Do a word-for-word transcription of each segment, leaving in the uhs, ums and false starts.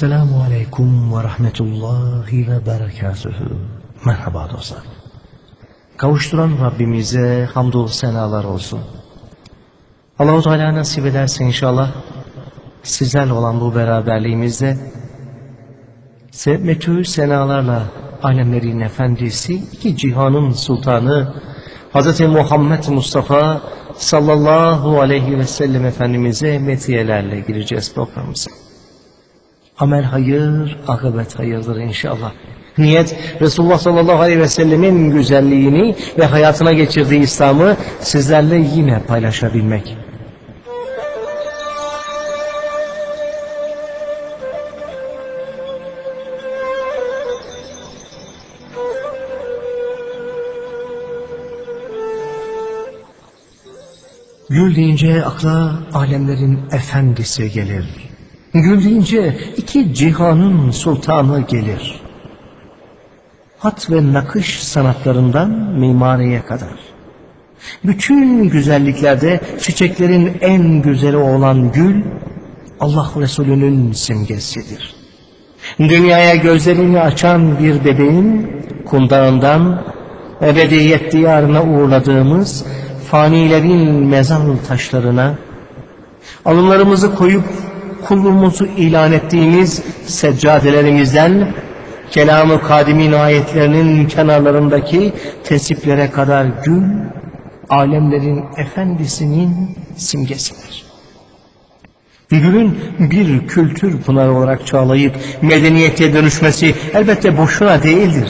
Esselamu Aleyküm ve Rahmetullahi ve Berekatuhu. Merhaba dostlar. Kavuşturan Rabbimize hamdü senalar olsun. Allah-u Teala nasip ederse inşallah sizlerle olan bu beraberliğimizde sevmetü senalarla alemlerin efendisi, iki cihanın sultanı Hz. Muhammed Mustafa sallallahu aleyhi ve sellem Efendimiz'e metiyelerle gireceğiz programımıza. Amel hayır, akıbet hayırdır inşallah. Niyet, Resulullah sallallahu aleyhi ve sellemin güzelliğini ve hayatına geçirdiği İslam'ı sizlerle yine paylaşabilmek. Gül deyince akla alemlerin efendisi gelir. Gül deyince iki cihanın sultanı gelir. Hat ve nakış sanatlarından mimariye kadar. Bütün güzelliklerde çiçeklerin en güzeli olan gül, Allah Resulü'nün simgesidir. Dünyaya gözlerini açan bir bebeğin kundağından ebediyet diyarına uğurladığımız fanilerin mezar taşlarına, alınlarımızı koyup kulluğumuzu ilan ettiğimiz seccadelerimizden, Kelam-ı Kadim'in ayetlerinin kenarlarındaki tesiplere kadar gül, alemlerin efendisinin simgesidir. Gülün bir kültür pınarı olarak çağlayıp medeniyete dönüşmesi elbette boşuna değildir.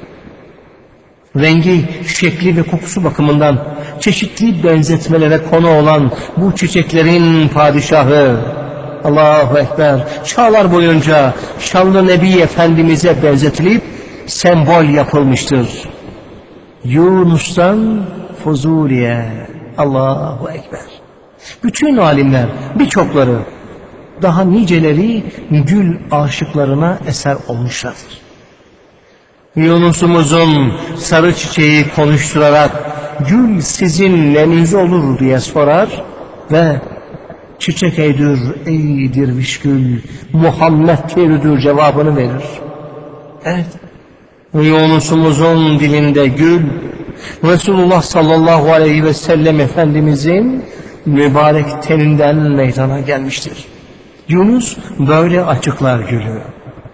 Rengi, şekli ve kokusu bakımından çeşitli benzetmelere konu olan bu çiçeklerin padişahı Allahu Ekber çağlar boyunca şanlı Nebi Efendimiz'e benzetilip sembol yapılmıştır. Yunus'tan Fuzuli'ye Allahu Ekber. Bütün alimler, birçokları, daha niceleri gül aşıklarına eser olmuşlardır. Yunus'umuzun sarı çiçeği konuşturarak gül sizin neniz olur diye sorar ve çiçek eydür ey dirviş gül, Muhammed teridir cevabını verir. Evet, Yunus'umuzun dilinde gül, Resulullah sallallahu aleyhi ve sellem Efendimizin mübarek teninden meydana gelmiştir. Yunus böyle açıklar gülü.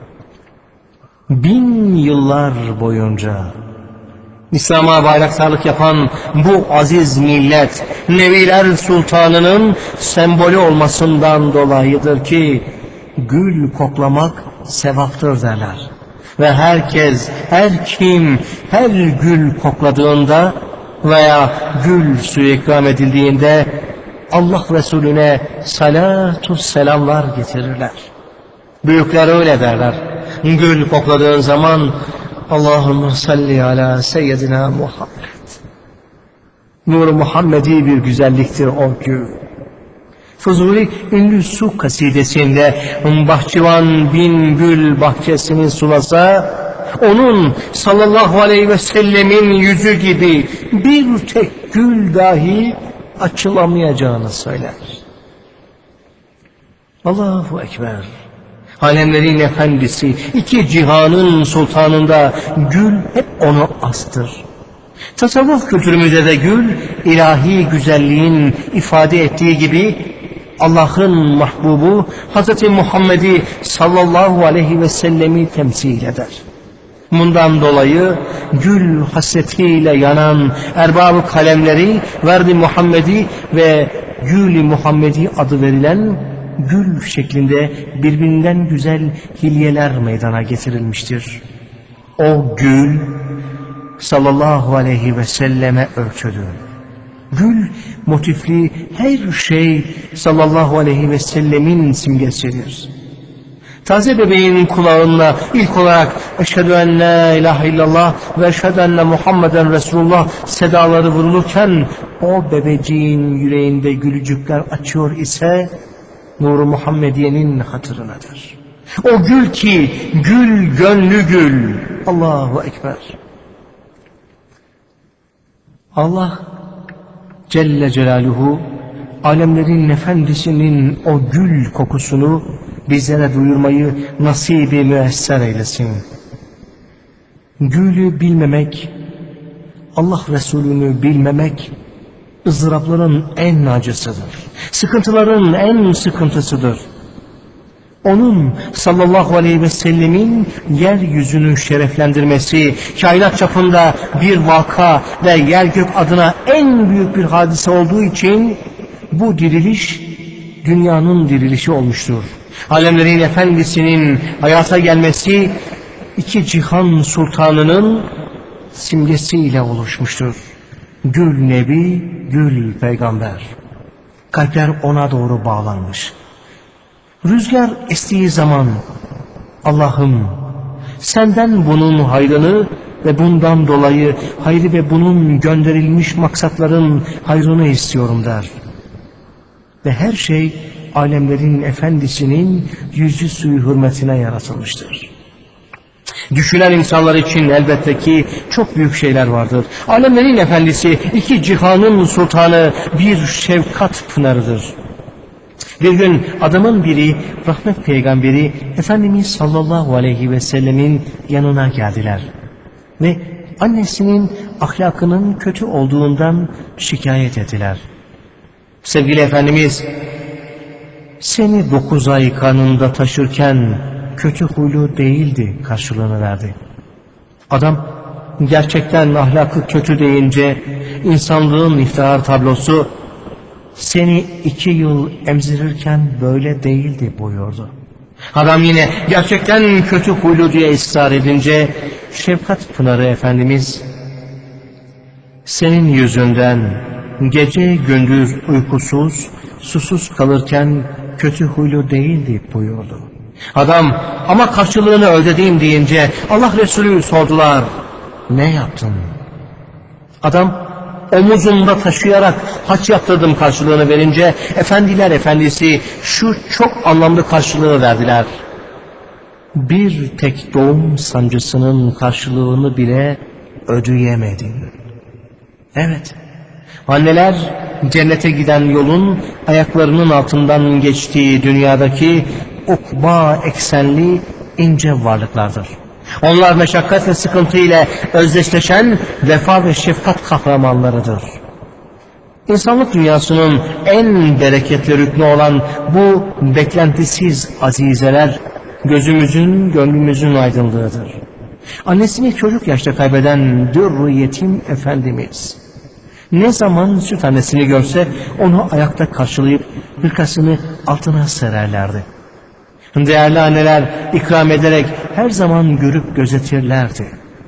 Bin yıllar boyunca İslam'a bayraktarlık yapan bu aziz millet, Nebiler Sultanı'nın sembolü olmasından dolayıdır ki gül koklamak sevaptır derler. Ve herkes, her kim, her gül kokladığında veya gül suyu ikram edildiğinde Allah Resulüne salatu selamlar getirirler. Büyükler öyle derler. Gül kokladığın zaman Allahümme salli ala seyyidina Muhammed. Nur-u Muhammedi bir güzelliktir o gül. Fuzuli ünlü su kasidesinde bahçıvan bin gül bahçesini sulasa, onun sallallahu aleyhi ve sellemin yüzü gibi bir tek gül dahi açılamayacağını söyler. Allahu Ekber. Alemlerin efendisi, iki cihanın sultanında gül hep onu astır. Tasavvuf kültürümüzde de gül, ilahi güzelliğin ifade ettiği gibi Allah'ın mahbubu Hz. Muhammed'i sallallahu aleyhi ve sellemi temsil eder. Bundan dolayı gül hasretiyle yanan erbab-ı kalemleri Verdi Muhammedi ve Gül-i Muhammedi adı verilen gül şeklinde birbirinden güzel hilyeler meydana getirilmiştir. O gül sallallahu aleyhi ve selleme ölçülü. Gül motifli her şey sallallahu aleyhi ve sellemin simgesidir. Taze bebeğin kulağına ilk olarak eşhedü en la ilahe illallah ve eşhedü enne Muhammeden Resulullah sedaları vurulurken o bebeciğin yüreğinde gülücükler açıyor ise Nur-u Muhammediye'nin hatırınadır. O gül ki gül gönlü gül. Allahu Ekber. Allah Celle Celaluhu alemlerin efendisinin o gül kokusunu bizlere duyurmayı nasibi müesser eylesin. Gülü bilmemek, Allah Resulü'nü bilmemek, ızdırapların en acısıdır. Sıkıntıların en sıkıntısıdır. Onun sallallahu aleyhi ve sellemin yeryüzünü şereflendirmesi, kainat çapında bir vaka ve yer gök adına en büyük bir hadise olduğu için bu diriliş dünyanın dirilişi olmuştur. Alemlerin efendisinin hayata gelmesi iki cihan sultanının simgesiyle oluşmuştur. Gül Nebi, Gül Peygamber. Kalpler ona doğru bağlanmış. Rüzgar estiği zaman Allah'ım senden bunun hayrını ve bundan dolayı hayrı ve bunun gönderilmiş maksatların hayrını istiyorum der. Ve her şey alemlerin efendisinin yüzü suyu hürmetine yaratılmıştır. Düşünen insanlar için elbette ki çok büyük şeyler vardır. Alemlerin efendisi, iki cihanın sultanı, bir şefkat pınarıdır. Bir gün adamın biri, rahmet peygamberi Efendimiz sallallahu aleyhi ve sellemin yanına geldiler. Ve annesinin ahlakının kötü olduğundan şikayet ettiler. Sevgili Efendimiz, seni dokuz ay karnında taşırken kötü huylu değildi karşılığını verdi. Adam gerçekten ahlakı kötü deyince insanlığın iftihar tablosu seni iki yıl emzirirken böyle değildi buyurdu. Adam yine gerçekten kötü huylu diye ısrar edince Şefkat Pınarı Efendimiz senin yüzünden gece gündüz uykusuz susuz kalırken kötü huylu değildi buyurdu. Adam ama karşılığını ödedim deyince Allah Resulü sordular, ne yaptın? Adam omuzumda taşıyarak haç yaptırdım karşılığını verince efendiler efendisi şu çok anlamlı karşılığı verdiler. Bir tek doğum sancısının karşılığını bile ödeyemedin. Evet, anneler cennete giden yolun ayaklarının altından geçtiği dünyadaki ukba eksenli ince varlıklardır. Onlar meşakkat ve sıkıntı ile özdeşleşen vefa ve şefkat kahramanlarıdır. İnsanlık dünyasının en bereketli rüknü olan bu beklentisiz azizeler gözümüzün, gönlümüzün aydınlığıdır. Annesini çocuk yaşta kaybeden dürr yetim Efendimiz ne zaman süt annesini görse onu ayakta karşılayıp hırkasını altına sererlerdi. Değerli anneler ikram ederek her zaman görüp gözetirlerdi.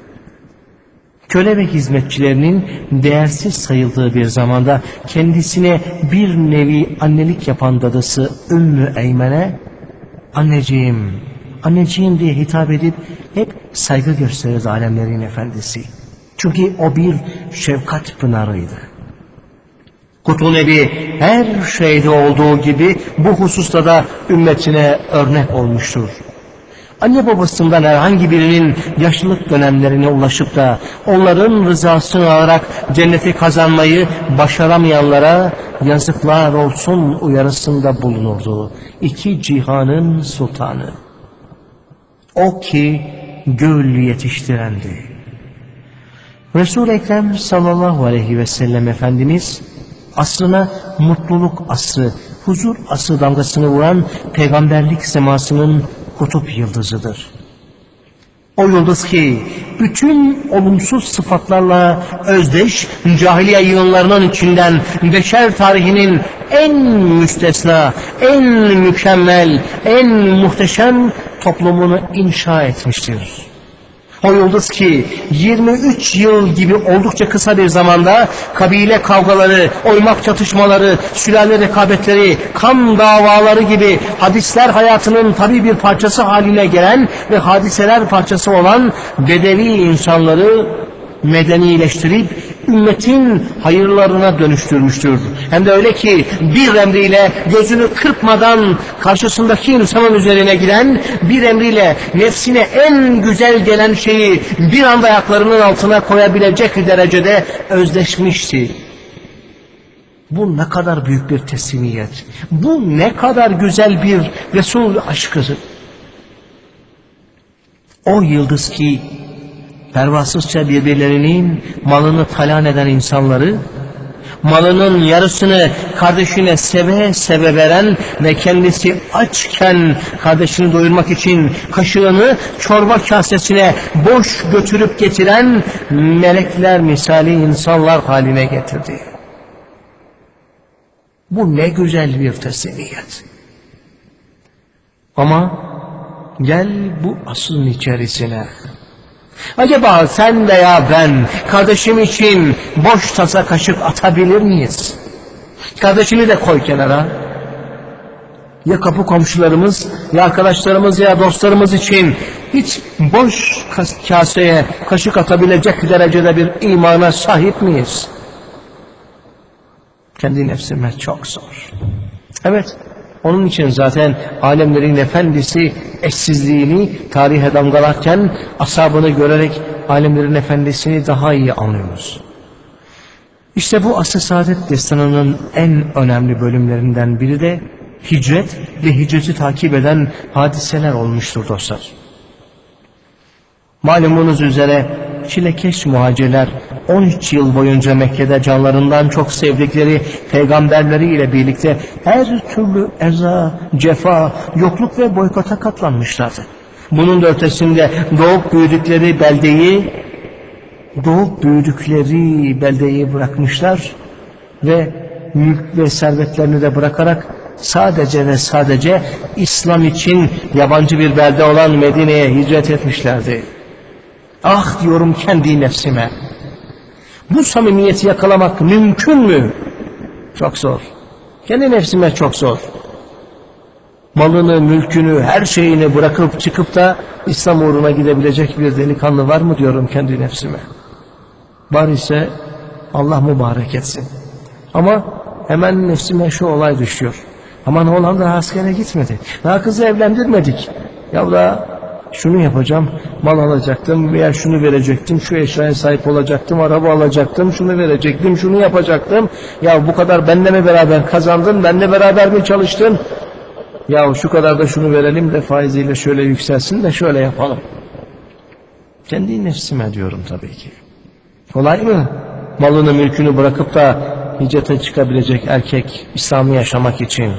Köle ve hizmetçilerinin değersiz sayıldığı bir zamanda kendisine bir nevi annelik yapan dadısı Ümmü Eymen'e anneciğim, anneciğim diye hitap edip hep saygı gösterirdi alemlerin efendisi. Çünkü o bir şefkat pınarıydı. Kutul Nebi her şeyde olduğu gibi bu hususta da ümmetine örnek olmuştur. Anne babasından herhangi birinin yaşlılık dönemlerine ulaşıp da onların rızasını alarak cenneti kazanmayı başaramayanlara yazıklar olsun uyarısında bulunurdu. İki cihanın sultanı. O ki gül yetiştirendi. Resul-i Ekrem sallallahu aleyhi ve sellem Efendimiz asrına mutluluk asrı, huzur asrı damgasını vuran peygamberlik semasının kutup yıldızıdır. O yıldız ki bütün olumsuz sıfatlarla özdeş cahiliye yığınlarının içinden beşer tarihinin en müstesna, en mükemmel, en muhteşem toplumunu inşa etmiştir. O yıldız ki yirmi üç yıl gibi oldukça kısa bir zamanda kabile kavgaları, oymak çatışmaları, sülale rekabetleri, kan davaları gibi hadisler hayatının tabii bir parçası haline gelen ve hadiseler parçası olan bedevi insanları medenileştirip ümmetin hayırlarına dönüştürmüştür. Hem de öyle ki bir emriyle gözünü kırpmadan karşısındaki insanın üzerine giden, bir emriyle nefsine en güzel gelen şeyi bir anda ayaklarının altına koyabilecek derecede özleşmişti. Bu ne kadar büyük bir teslimiyet. Bu ne kadar güzel bir Resul aşkı. O yıldız ki pervasızca birbirlerinin malını talan eden insanları, malının yarısını kardeşine seve seve veren ve kendisi açken kardeşini doyurmak için kaşığını çorba kasesine boş götürüp getiren melekler misali insanlar haline getirdi. Bu ne güzel bir teslimiyet. Ama gel bu asrın içerisine. Acaba sen veya ben kardeşim için boş tasa kaşık atabilir miyiz? Kardeşini de koy kenara. Ya kapı komşularımız, ya arkadaşlarımız, ya dostlarımız için hiç boş kaseye kaşık atabilecek derecede bir imana sahip miyiz? Kendi nefsime çok zor. Evet, onun için zaten alemlerin efendisi eşsizliğini tarihe damgalarken ashabını görerek alemlerin efendisini daha iyi anlıyoruz. İşte bu asr-ı saadet destanının en önemli bölümlerinden biri de hicret ve hicreti takip eden hadiseler olmuştur dostlar. Malumunuz üzere çilekeş muhacirler on üç yıl boyunca Mekke'de canlarından çok sevdikleri peygamberleriyle birlikte her türlü eza, cefa, yokluk ve boykota katlanmışlardı. Bunun da ötesinde doğup büyüdükleri beldeyi, doğup büyüdükleri beldeyi bırakmışlar ve mülk ve servetlerini de bırakarak sadece ve sadece İslam için yabancı bir belde olan Medine'ye hicret etmişlerdi. Ah diyorum kendi nefsime, bu samimiyeti yakalamak mümkün mü? Çok zor. Kendi nefsime çok zor. Malını, mülkünü, her şeyini bırakıp çıkıp da İslam uğruna gidebilecek bir delikanlı var mı diyorum kendi nefsime. Var ise Allah mübarek etsin. Ama hemen nefsime şu olay düşüyor. Aman oğlan da askere gitmedi. Daha kızı evlendirmedik. Ya da şunu yapacağım, mal alacaktım veya şunu verecektim, şu eşyaya sahip olacaktım, araba alacaktım, şunu verecektim, şunu yapacaktım. Ya bu kadar benle mi beraber kazandın, benle beraber mi çalıştın? Ya şu kadar da şunu verelim de faiziyle şöyle yükselsin de şöyle yapalım. Kendi nefsime diyorum tabii ki. Kolay mı? Malını mülkünü bırakıp da hicrete çıkabilecek erkek İslam'ı yaşamak için.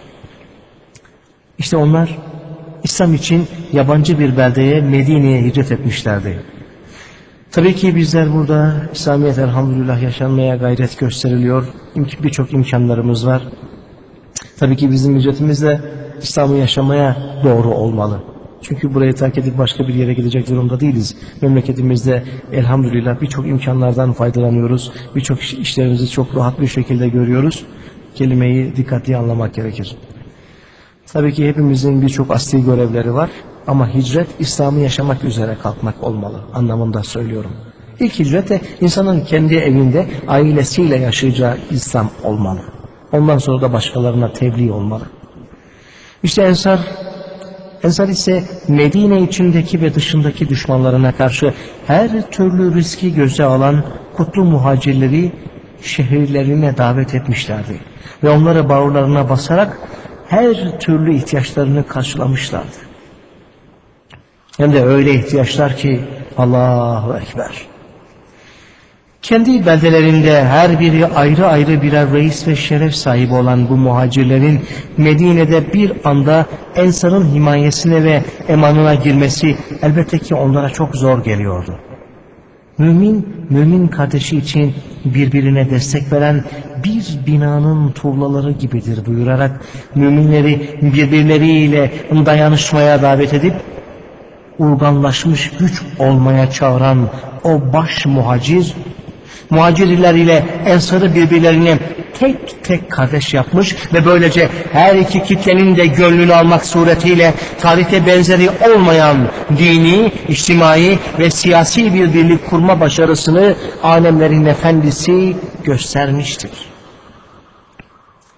İşte onlar İslam için yabancı bir beldeye, Medine'ye hicret etmişlerdi. Tabii ki bizler burada İslamiyet elhamdülillah yaşanmaya gayret gösteriliyor. Birçok imkanlarımız var. Tabii ki bizim hicretimiz de İslam'ı yaşamaya doğru olmalı. Çünkü burayı terk edip başka bir yere gidecek durumda değiliz. Memleketimizde elhamdülillah birçok imkanlardan faydalanıyoruz. Birçok işlerimizi çok rahat bir şekilde görüyoruz. Kelimeyi dikkatli anlamak gerekir. Tabii ki hepimizin birçok asli görevleri var. Ama hicret İslam'ı yaşamak üzere kalkmak olmalı anlamında söylüyorum. İlk hicret de insanın kendi evinde ailesiyle yaşayacağı İslam olmalı. Ondan sonra da başkalarına tebliğ olmalı. İşte Ensar, Ensar ise Medine içindeki ve dışındaki düşmanlarına karşı her türlü riski göze alan kutlu muhacirleri şehirlerine davet etmişlerdi. Ve onları bağırlarına basarak her türlü ihtiyaçlarını karşılamışlardı. Hem de öyle ihtiyaçlar ki Allahu Ekber. Kendi beldelerinde her biri ayrı ayrı birer reis ve şeref sahibi olan bu muhacirlerin Medine'de bir anda Ensar'ın himayesine ve emanına girmesi elbette ki onlara çok zor geliyordu. Mümin, mümin kardeşi için birbirine destek veren bir binanın tuğlaları gibidir buyurarak müminleri birbirleriyle dayanışmaya davet edip urganlaşmış güç olmaya çağıran o baş muhacir, muhacirler ile Ensar'ı birbirlerine tek tek kardeş yapmış ve böylece her iki kitlenin de gönlünü almak suretiyle tarihte benzeri olmayan dini, içtimai ve siyasi bir birlik kurma başarısını alemlerin efendisi göstermiştir.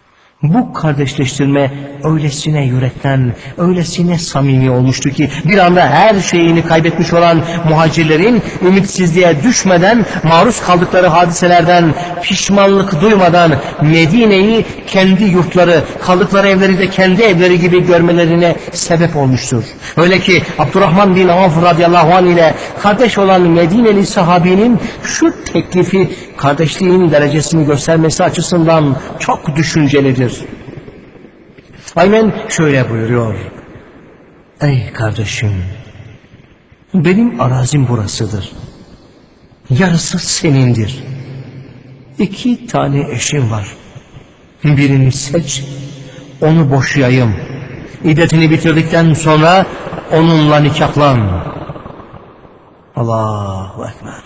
Bu kardeşleştirme öylesine yürekten, öylesine samimi olmuştu ki bir anda her şeyini kaybetmiş olan muhacirlerin ümitsizliğe düşmeden, maruz kaldıkları hadiselerden pişmanlık duymadan Medine'yi kendi yurtları, kaldıkları evleri de kendi evleri gibi görmelerine sebep olmuştur. Öyle ki Abdurrahman bin Avf radıyallahu anh ile kardeş olan Medineli sahabinin şu teklifi kardeşliğin derecesini göstermesi açısından çok düşüncelidir. Aynen şöyle buyuruyor: ey kardeşim, benim arazim burasıdır, yarısı senindir. İki tane eşim var, birini seç, onu boşayayım, İddetini bitirdikten sonra onunla nikahlan. Allahu Ekber.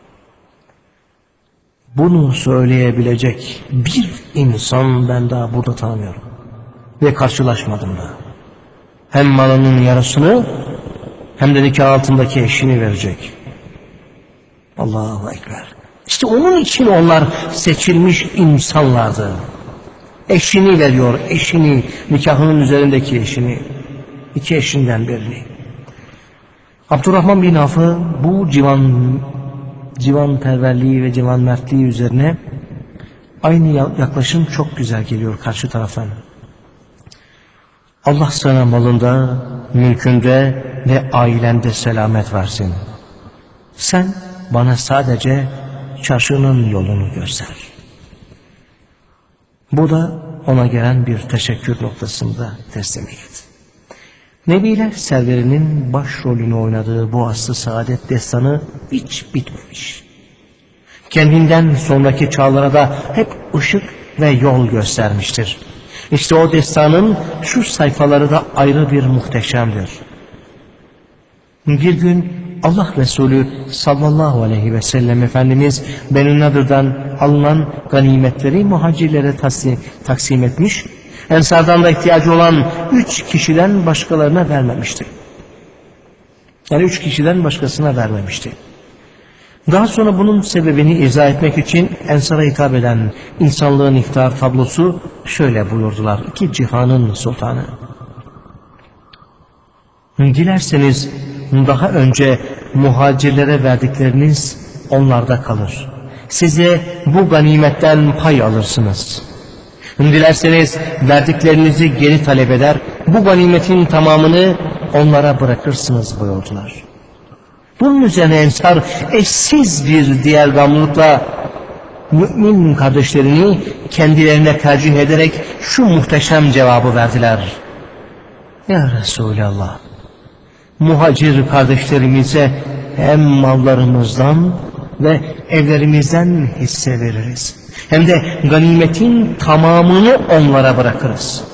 Bunu söyleyebilecek bir insan ben daha burada tanımıyorum ve karşılaşmadım da. Hem malının yarısını hem de nikah altındaki eşini verecek. Allahu Ekber. İşte onun için onlar seçilmiş insanlardı. Eşini veriyor, eşini, nikahının üzerindeki eşini, iki eşinden birini. Abdurrahman bin Avf'ı bu civan civanperverliği ve civanmertliği üzerine aynı yaklaşım çok güzel geliyor karşı taraftan. Allah sana malında, mülkünde ve ailende selamet versin. Sen bana sadece çarşının yolunu göster. Bu da ona gelen bir teşekkür noktasında teslimiyet. Nebiler serverinin başrolünü oynadığı bu asr-ı saadet destanı hiç bitmemiş. Kendinden sonraki çağlara da hep ışık ve yol göstermiştir. İşte o destanın şu sayfaları da ayrı bir muhteşemdir. Bir gün Allah Resulü sallallahu aleyhi ve sellem Efendimiz Benu Nadir'den alınan ganimetleri muhacirlere taksim, taksim etmiş, Ensardan da ihtiyacı olan üç kişiden başkalarına vermemişti. Yani üç kişiden başkasına vermemişti. Daha sonra bunun sebebini izah etmek için Ensar'a hitap eden insanlığın iftar tablosu şöyle buyurdular: İki cihanın sultanı, dilerseniz daha önce muhacirlere verdikleriniz onlarda kalır. Size bu ganimetten pay alırsınız. Dilerseniz verdiklerinizi geri talep eder, bu ganimetin tamamını onlara bırakırsınız buyurdular. Bunun üzerine Ensar eşsiz bir diğer gamlılıkla mümin kardeşlerini kendilerine tercih ederek şu muhteşem cevabı verdiler: Ya Resulallah, muhacir kardeşlerimize hem mallarımızdan ve evlerimizden hisse veririz, hem de ganimetin tamamını onlara bırakırız.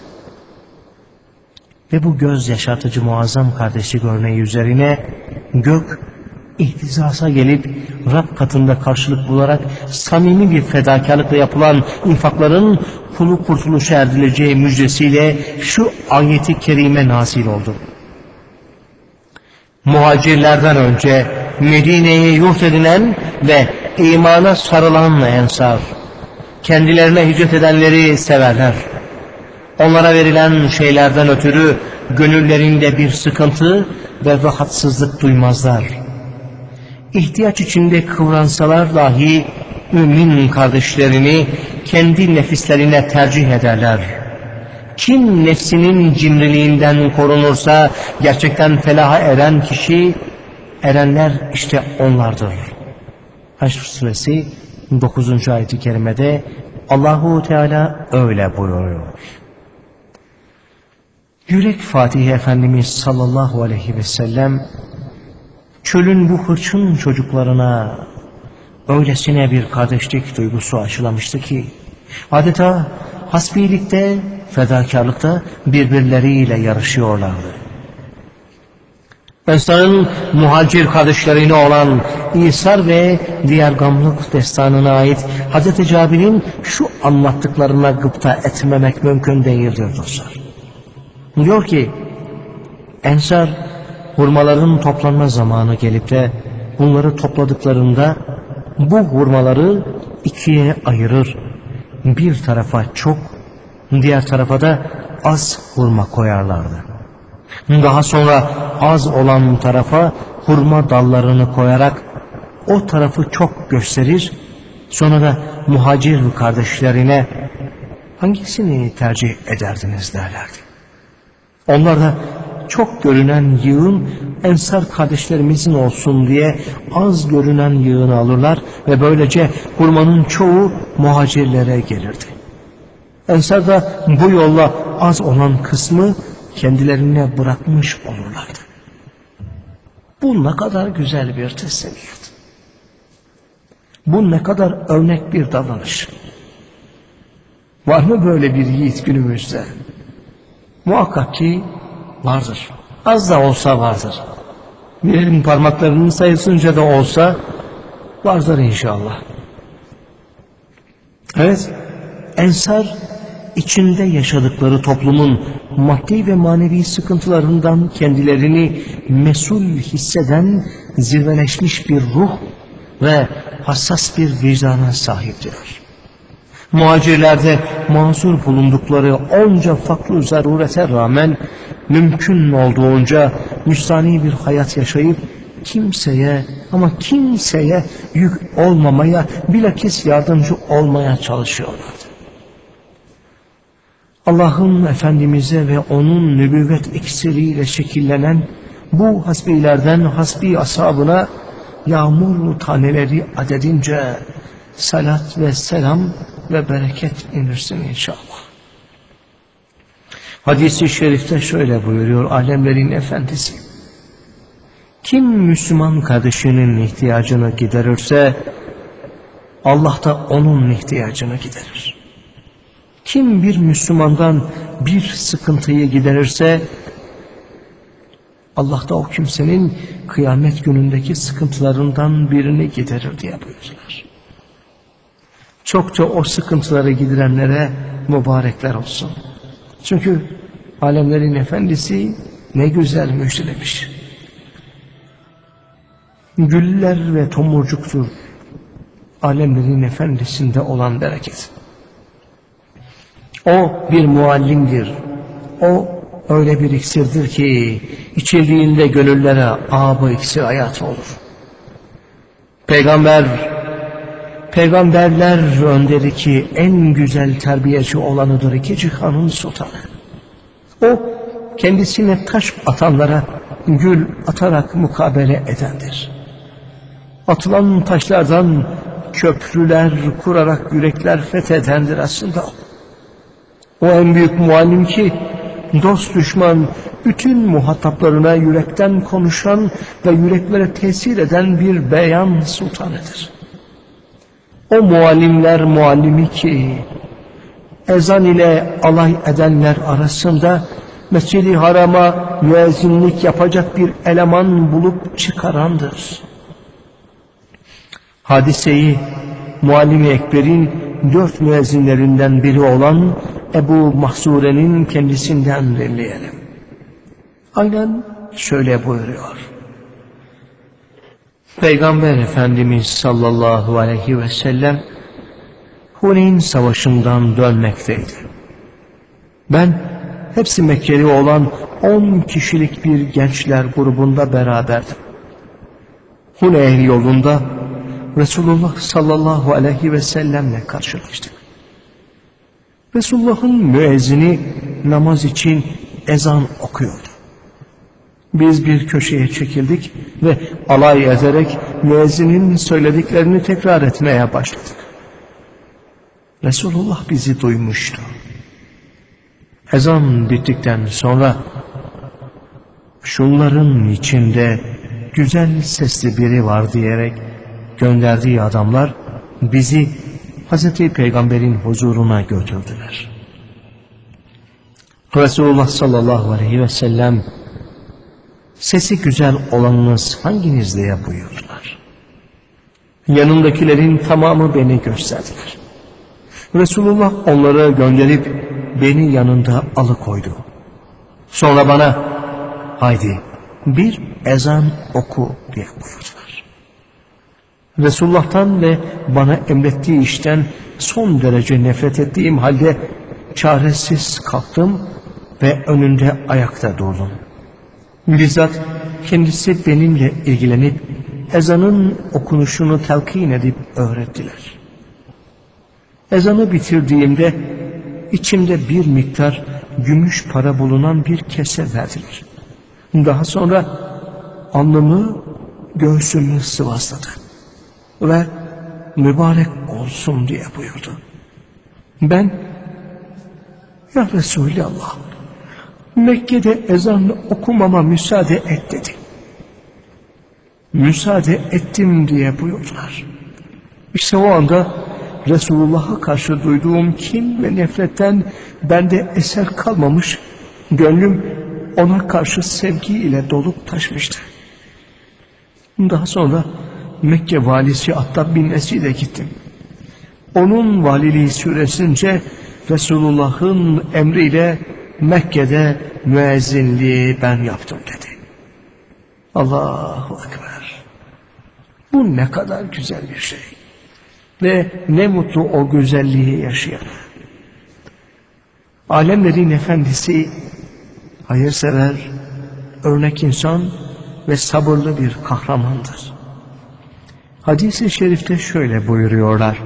Ve bu göz yaşartıcı muazzam kardeşlik örneği üzerine gök ihtizasa gelip Rab katında karşılık bularak samimi bir fedakarlıkla yapılan infakların kulu kurtuluşa erdirileceği müjdesiyle şu ayeti kerime nazil oldu. Muhacirlerden önce Medine'ye yurt edinen ve imana sarılan Ensar, kendilerine hicret edenleri severler. Onlara verilen şeylerden ötürü gönüllerinde bir sıkıntı ve rahatsızlık duymazlar. İhtiyaç içinde kıvransalar dahi mümin kardeşlerini kendi nefislerine tercih ederler. Kim nefsinin cimriliğinden korunursa gerçekten felaha eren kişi, erenler işte onlardır. Haşr suresi dokuzuncu ayet-i kerimede Allahu Teala öyle buyuruyor. Yürek Fatihi Efendimiz sallallahu aleyhi ve sellem çölün bu hırçın çocuklarına öylesine bir kardeşlik duygusu aşılamıştı ki adeta hasbilikte, fedakarlıkta birbirleriyle yarışıyorlardı. Ensar'ın muhacir kardeşlerine olan İsar ve diğer gamlık destanına ait Hazreti Cabir'in şu anlattıklarına gıpta etmemek mümkün değildir dostlar. Diyor ki, Ensar hurmaların toplanma zamanı gelip de bunları topladıklarında bu hurmaları ikiye ayırır, bir tarafa çok, diğer tarafa da az hurma koyarlardı. Daha sonra az olan tarafa hurma dallarını koyarak o tarafı çok gösterir, sonra da muhacir kardeşlerine hangisini tercih ederdiniz derlerdi. Onlar da çok görünen yığın Ensar kardeşlerimizin olsun diye az görünen yığını alırlar ve böylece hurmanın çoğu muhacirlere gelirdi. Ensar da bu yolla az olan kısmı kendilerine bırakmış olurlardı. Bu ne kadar güzel bir teslimiyet. Bu ne kadar örnek bir davranış. Var mı böyle bir yiğit günümüzde? Muhakkak ki vardır. Az da olsa vardır. Bir elin parmaklarının sayısınca da olsa vardır inşallah. Evet, Ensar içinde yaşadıkları toplumun maddi ve manevi sıkıntılarından kendilerini mesul hisseden zirveleşmiş bir ruh ve hassas bir vicdana sahiptiler. Muhacirlerde mazur bulundukları onca farklı zarurete rağmen mümkün olduğunca müstani bir hayat yaşayıp kimseye ama kimseye yük olmamaya, bilakis yardımcı olmaya çalışıyorlardı. Allah'ın Efendimiz'e ve onun nübüvvet iksiriyle şekillenen bu hasbilerden hasbi ashabına yağmur taneleri adedince salat ve selam ve bereket indirsin inşallah. Hadis-i şerifte şöyle buyuruyor alemlerin efendisi: kim Müslüman kardeşinin ihtiyacını giderirse Allah da onun ihtiyacını giderir. Kim bir Müslümandan bir sıkıntıyı giderirse Allah da o kimsenin kıyamet günündeki sıkıntılarından birini giderir diye buyurdular. Çokça o sıkıntıları giderenlere mübarekler olsun. Çünkü alemlerin efendisi ne güzel müjdelemiş. Güller ve tomurcuktur alemlerin efendisinde olan bereket. O bir muallimdir. O öyle bir iksirdir ki içildiğinde gönüllere ağabey iksir hayatı olur. Peygamber, peygamberler önderi ki en güzel terbiyeci olanıdır iki cihanın sultanı. O kendisine taş atanlara gül atarak mukabele edendir. Atılan taşlardan köprüler kurarak yürekler fethedendir aslında o. O en büyük muallim ki dost düşman bütün muhataplarına yürekten konuşan ve yüreklere tesir eden bir beyan sultanıdır. O muallimler muallimi ki ezan ile alay edenler arasında Mescid-i Haram'a müezzinlik yapacak bir eleman bulup çıkarandır. Hadiseyi Muallim-i Ekber'in dört müezzinlerinden biri olan Ebu Mahzure'nin kendisinden dinleyelim. Aynen şöyle buyuruyor: Peygamber Efendimiz sallallahu aleyhi ve sellem Huneyn savaşından dönmekteydi. Ben hepsi Mekkeli olan on kişilik bir gençler grubunda beraberdim. Huneyn yolunda Resulullah sallallahu aleyhi ve sellemle karşılaştık. Resulullah'ın müezzini namaz için ezan okuyordu. Biz bir köşeye çekildik ve alay ederek müezzinin söylediklerini tekrar etmeye başladık. Resulullah bizi duymuştu. Ezan bittikten sonra şunların içinde güzel sesli biri var diyerek gönderdiği adamlar bizi Hazreti Peygamber'in huzuruna götürdüler. Resulullah sallallahu aleyhi ve sellem sesi güzel olanınız hanginiz diye buyurdular. Yanındakilerin tamamı beni gösterdiler. Resulullah onları gönderip beni yanında alıkoydu. Sonra bana haydi bir ezan oku diye buyurdular. Resulullah'tan ve bana emrettiği işten son derece nefret ettiğim halde çaresiz kalktım ve önünde ayakta durdum. Bizzat kendisi benimle ilgilenip ezanın okunuşunu telkin edip öğrettiler. Ezanı bitirdiğimde içimde bir miktar gümüş para bulunan bir kese verdiler. Daha sonra alnımı, göğsümü sıvazladı ve mübarek olsun diye buyurdu. Ben, ya Resulallah, Mekke'de ezanı okumama müsaade et dedi. Müsaade ettim diye buyurdular. İşte o anda Resulullah'a karşı duyduğum kin ve nefretten bende eser kalmamış, gönlüm ona karşı sevgiyle dolup taşmıştı. Daha sonra Mekke valisi Attab bin Esid'e gittim. Onun valiliği süresince Resulullah'ın emriyle Mekke'de müezzinliği ben yaptım dedi. Allahu Ekber. Bu ne kadar güzel bir şey. Ve ne mutlu o güzelliği yaşayan. Alemlerin efendisi, hayırsever, örnek insan ve sabırlı bir kahramandır. Hadis-i şerifte şöyle buyuruyorlar.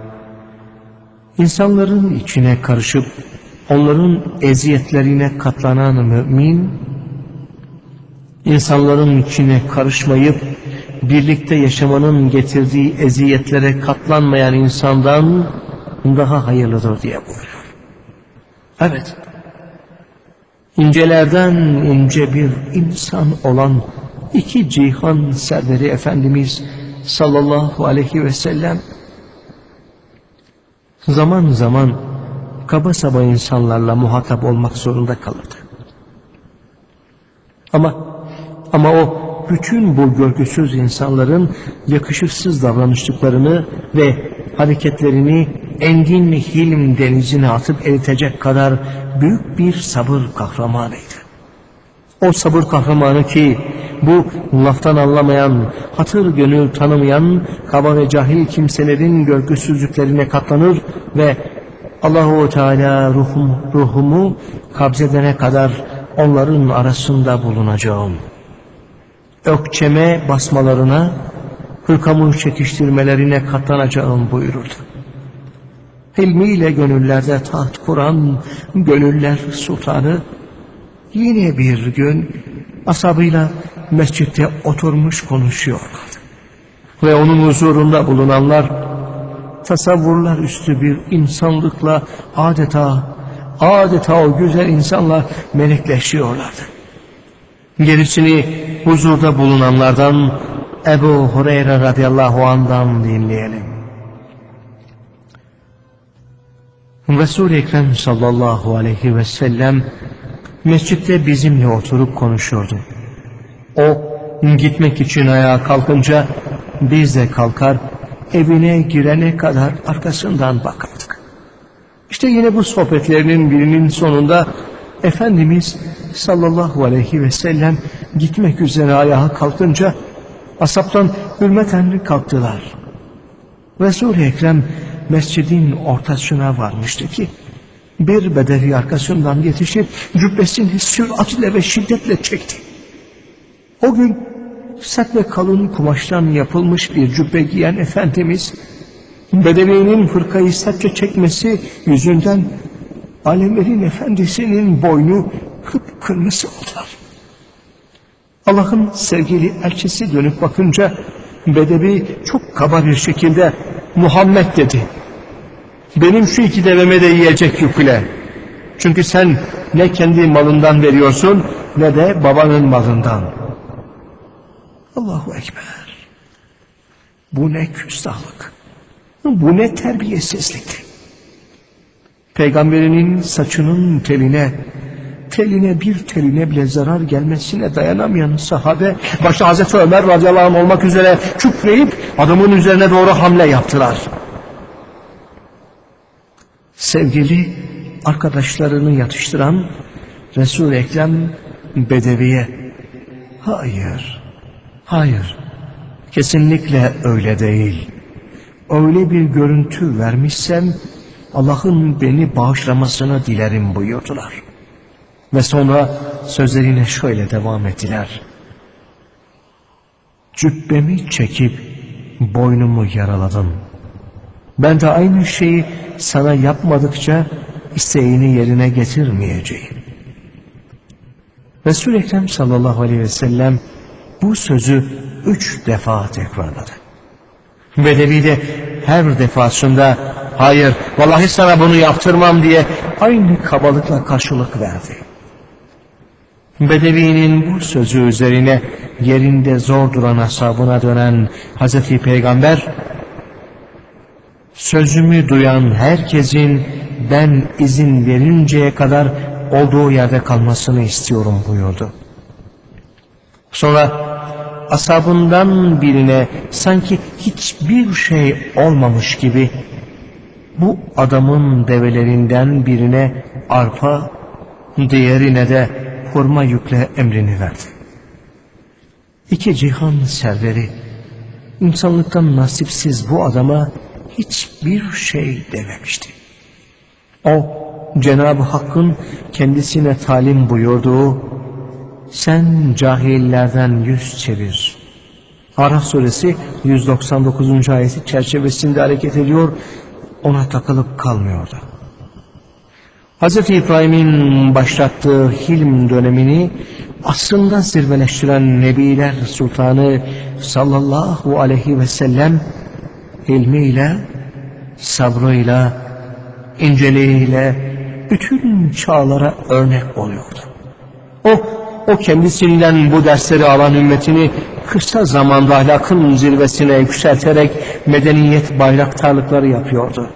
İnsanların içine karışıp onların eziyetlerine katlanan mümin, insanların içine karışmayıp birlikte yaşamanın getirdiği eziyetlere katlanmayan insandan daha hayırlıdır diye buyuruyor. Evet, incelerden ince bir insan olan iki cihan serveri Efendimiz sallallahu aleyhi ve sellem zaman zaman kaba saba insanlarla muhatap olmak zorunda kalırdı. Ama ama o bütün bu görgüsüz insanların yakışıksız davranışlıklarını ve hareketlerini engin hilm denizine atıp eritecek kadar büyük bir sabır kahramanıydı. O sabır kahramanı ki bu laftan anlamayan, hatır gönül tanımayan kaba ve cahil kimselerin görgüsüzlüklerine katlanır ve Allahu Teala ruhum, ruhumu kabzedene kadar onların arasında bulunacağım. Ökçeme basmalarına, hırkamı çekiştirmelerine katlanacağım buyururdu. Hilmiyle gönüllerde taht kuran gönüller sultanı yine bir gün ashabıyla mescitte oturmuş konuşuyorlardı. Ve onun huzurunda bulunanlar tasavvurlar üstü bir insanlıkla adeta adeta o güzel insanla melekleşiyorlardı. Gerisini huzurda bulunanlardan Ebu Hureyre radıyallahu anh'dan dinleyelim. Resul-i Ekrem sallallahu aleyhi ve sellem mescitte bizimle oturup konuşuyordu. O gitmek için ayağa kalkınca biz de kalkar, evine girene kadar arkasından bakardık. İşte yine bu sohbetlerinin birinin sonunda Efendimiz sallallahu aleyhi ve sellem gitmek üzere ayağa kalkınca asaptan hürmeten kalktılar. Resul-i Ekrem mescidin ortasına varmıştı ki bir bedevi arkasından yetişip cübbesini süratle ve şiddetle çekti. O gün sert ve kalın kumaştan yapılmış bir cübbe giyen Efendimiz bedevinin fırkayı sertçe çekmesi yüzünden alemlerin efendisinin boynu kıpkırmızı oldular. Allah'ın sevgili elçisi dönüp bakınca bedevi çok kaba bir şekilde Muhammed dedi. Benim şu iki deveme de yiyecek yükle. Çünkü sen ne kendi malından veriyorsun ne de babanın malından. Allahu Ekber. Bu ne küstahlık. Bu ne terbiyesizlikti. Peygamberinin saçının teline, teline bir teline bile zarar gelmesine dayanamayan sahabe, başta Hazreti Ömer radıyallahu anh olmak üzere kükreyip adamın üzerine doğru hamle yaptılar. Sevgili arkadaşlarını yatıştıran Resul-i Ekrem bedeviye, hayır, hayır, kesinlikle öyle değil. Öyle bir görüntü vermişsem Allah'ın beni bağışlamasını dilerim buyurdular. Ve sonra sözlerine şöyle devam ettiler. Cübbemi çekip boynumu yaraladım. Ben de aynı şeyi sana yapmadıkça isteğini yerine getirmeyeceğim. Resul-i Ekrem sallallahu aleyhi ve sellem bu sözü üç defa tekrarladı. Bedevi de her defasında hayır vallahi sana bunu yaptırmam diye aynı kabalıkla karşılık verdi. Bedevinin bu sözü üzerine yerinde zor duran ashabına dönen Hazreti Peygamber, sözümü duyan herkesin ben izin verinceye kadar olduğu yerde kalmasını istiyorum buyurdu. Sonra ashabından birine sanki hiçbir şey olmamış gibi bu adamın develerinden birine arpa, diğerine de hurma yükle emrini verdi. İki cihan serveri, insanlıktan nasipsiz bu adama hiçbir şey dememişti. O, Cenab-ı Hakk'ın kendisine talim buyurduğu, sen cahillerden yüz çevir. Araf suresi yüz doksan dokuzuncu ayeti çerçevesinde hareket ediyor, ona takılıp kalmıyordu. Hz. İbrahim'in başlattığı hilm dönemini aslında zirveleştiren Nebiler Sultanı sallallahu aleyhi ve sellem hilmiyle, sabrıyla, inceliğiyle bütün çağlara örnek oluyordu. O, o kendisinden bu dersleri alan ümmetini kısa zamanda ahlakın zirvesine yükselterek medeniyet bayraktarlıkları yapıyordu.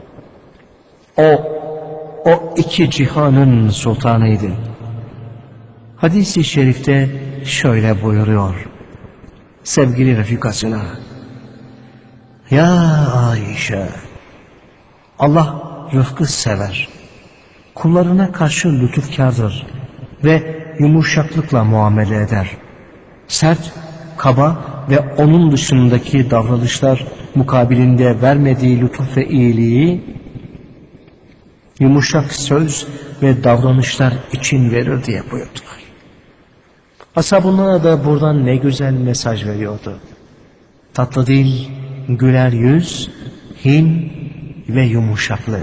O, o iki cihanın sultanıydı. Hadis-i şerifte şöyle buyuruyor sevgili refikasına: Ya Ayşe, Allah rıfkı sever, kullarına karşı lütufkardır ve yumuşaklıkla muamele eder. Sert, kaba ve onun dışındaki davranışlar mukabilinde vermediği lütuf ve iyiliği yumuşak söz ve davranışlar için verir diye buyurdular. Ashabına da buradan ne güzel mesaj veriyordu. Tatlı dil, güler yüz, hin ve yumuşaklık.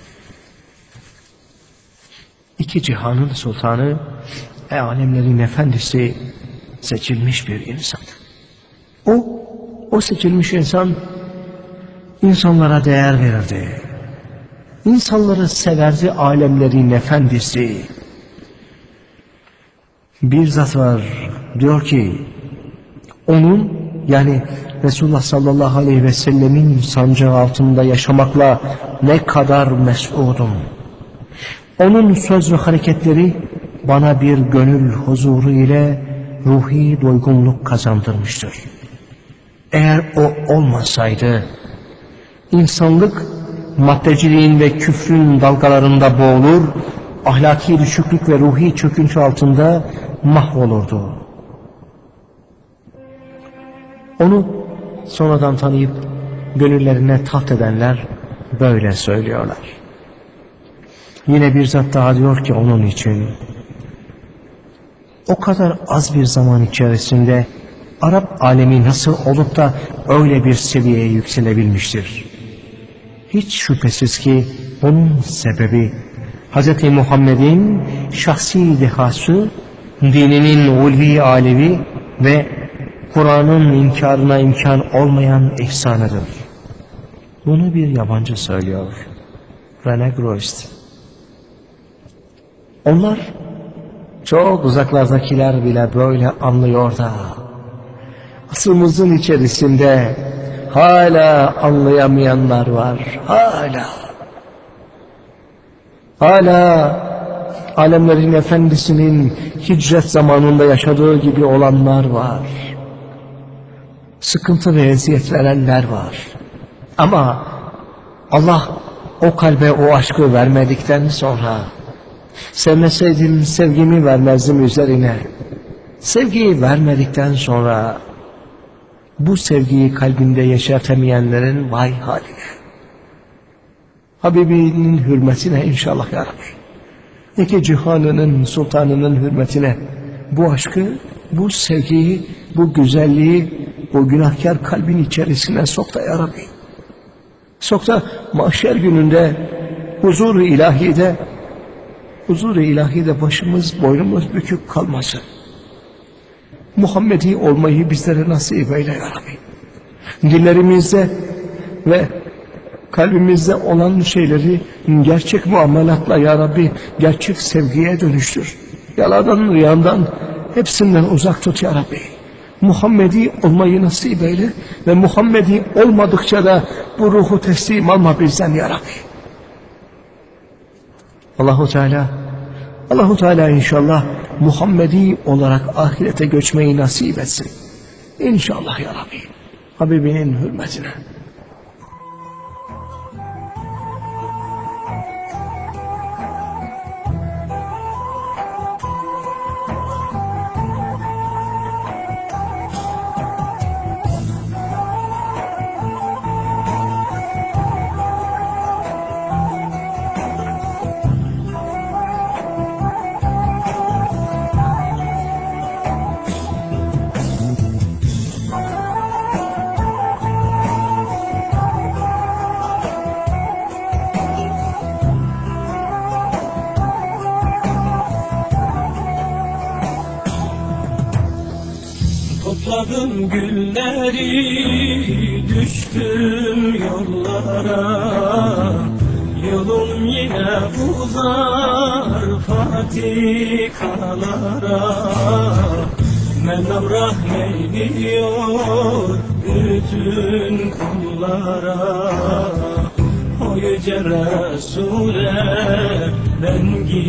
İki cihanın sultanı ve alemlerin efendisi seçilmiş bir insan. O, o seçilmiş insan insanlara değer verirdi. İnsanları severdi, alemlerin efendisi. Bir zat var, diyor ki, onun yani Resulullah sallallahu aleyhi ve sellemin sancağı altında yaşamakla ne kadar mesudum. Onun söz ve hareketleri bana bir gönül huzuru ile ruhi doygunluk kazandırmıştır. Eğer o olmasaydı, insanlık maddeciliğin ve küfrün dalgalarında boğulur, ahlaki düşüklük ve ruhi çöküntü altında mahvolurdu. Onu sonradan tanıyıp gönüllerine taht edenler böyle söylüyorlar. Yine bir zat daha diyor ki onun için, o kadar az bir zaman içerisinde Arap alemi nasıl olup da öyle bir seviyeye yükselebilmiştir? Hiç şüphesiz ki bunun sebebi Hz. Muhammed'in şahsi dehası, dininin ulvi alevi ve Kur'an'ın inkarına imkan olmayan ihsanıdır. Bunu bir yabancı söylüyor, René Groist. Onlar çok uzaklardakiler bile böyle anlıyor da asrımızın içerisinde hala anlayamayanlar var. Hala. Hala alemlerin efendisinin hicret zamanında yaşadığı gibi olanlar var. Sıkıntı ve eziyet verenler var. Ama Allah o kalbe o aşkı vermedikten sonra, sevmeseydim sevgimi vermezdim üzerine, sevgiyi vermedikten sonra bu sevgiyi kalbinde yeşertemeyenlerin vay haline. Habibinin hürmetine inşallah ya Rabbi. İki cihanının sultanının hürmetine bu aşkı, bu sevgiyi, bu güzelliği bu günahkar kalbin içerisine sok da ya Rabbi. Sok da mahşer gününde huzur-u ilahide, huzur-u ilahide başımız boynumuz bükük kalmasın. Muhammedi olmayı bizlere nasip eyle ya Rabbi. Dillerimizde ve kalbimizde olan şeyleri gerçek muamelatla ya Rabbi, gerçek sevgiye dönüştür. Yalandan, riyandan hepsinden uzak tut ya Rabbi. Muhammedi olmayı nasip eyle ve Muhammedi olmadıkça da bu ruhu teslim alma bizden ya Rabbi. Allahu Teala Allahu Teala inşallah Muhammedi olarak ahirete göçmeyi nasip etsin. İnşallah ya Rabbi. Habibinin hürmetine. Topladım gülleri, düştüm yollara. Yolum yine uzar patikalara. Mevlam rahmeyliyor bütün kullara. O yüce Resul'e ben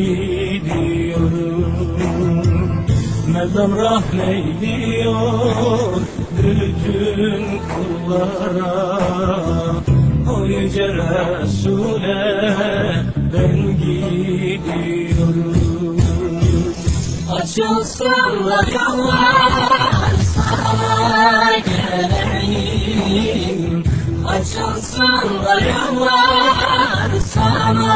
gidiyorum. Mevlam rahmeyliyor bütün kullara. O yüce Resul'e ben gidiyorum. Açılsın da yollar sana geleyim. Açılsın da yollar sana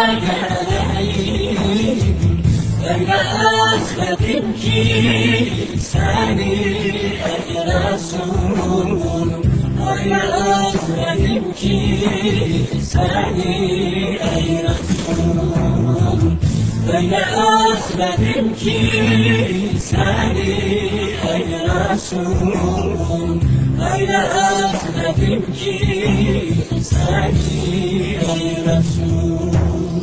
geleyim. Öyle özledim ki seni ey Resulüm. Öyle özledim ki seni ey Resulüm. Öyle özledim ki seni ey Resulüm. Öyle özledim ki seni ey Resulüm.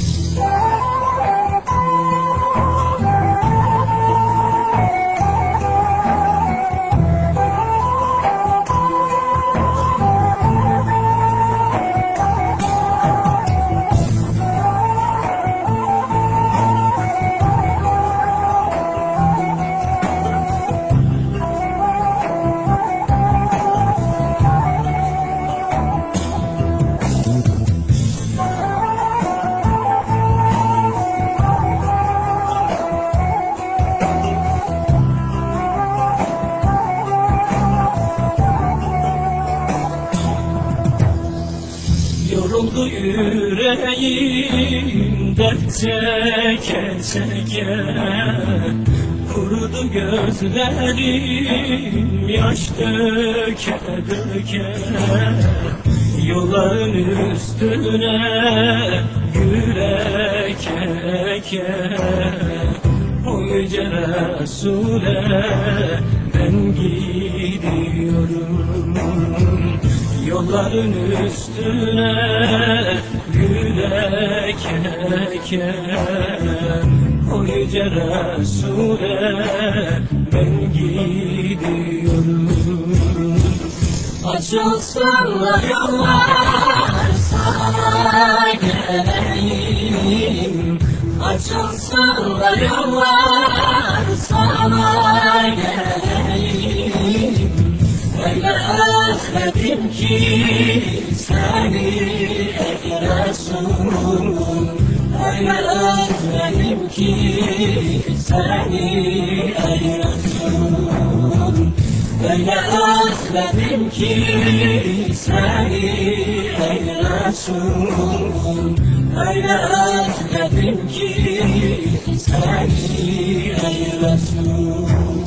Yoruldu yüreğim dert çeke çeke. Kurudu gözlerim yaş döke döke. Yolların üstüne gül eke eke. O yüce Resul'e ben gidiyorum. Yolların üstüne gül eke eke. O yüce Resul'e ben gidiyorum. Açılsın da yollar sana geleyim. Açılsın da yollar sana geleyim. Öyle özledim ki seni ey Resulüm. Öyle özledim ki seni ey Resulüm. Öyle özledim özledim ki seni ey Resul. Öyle özledim ki seni ey Resul.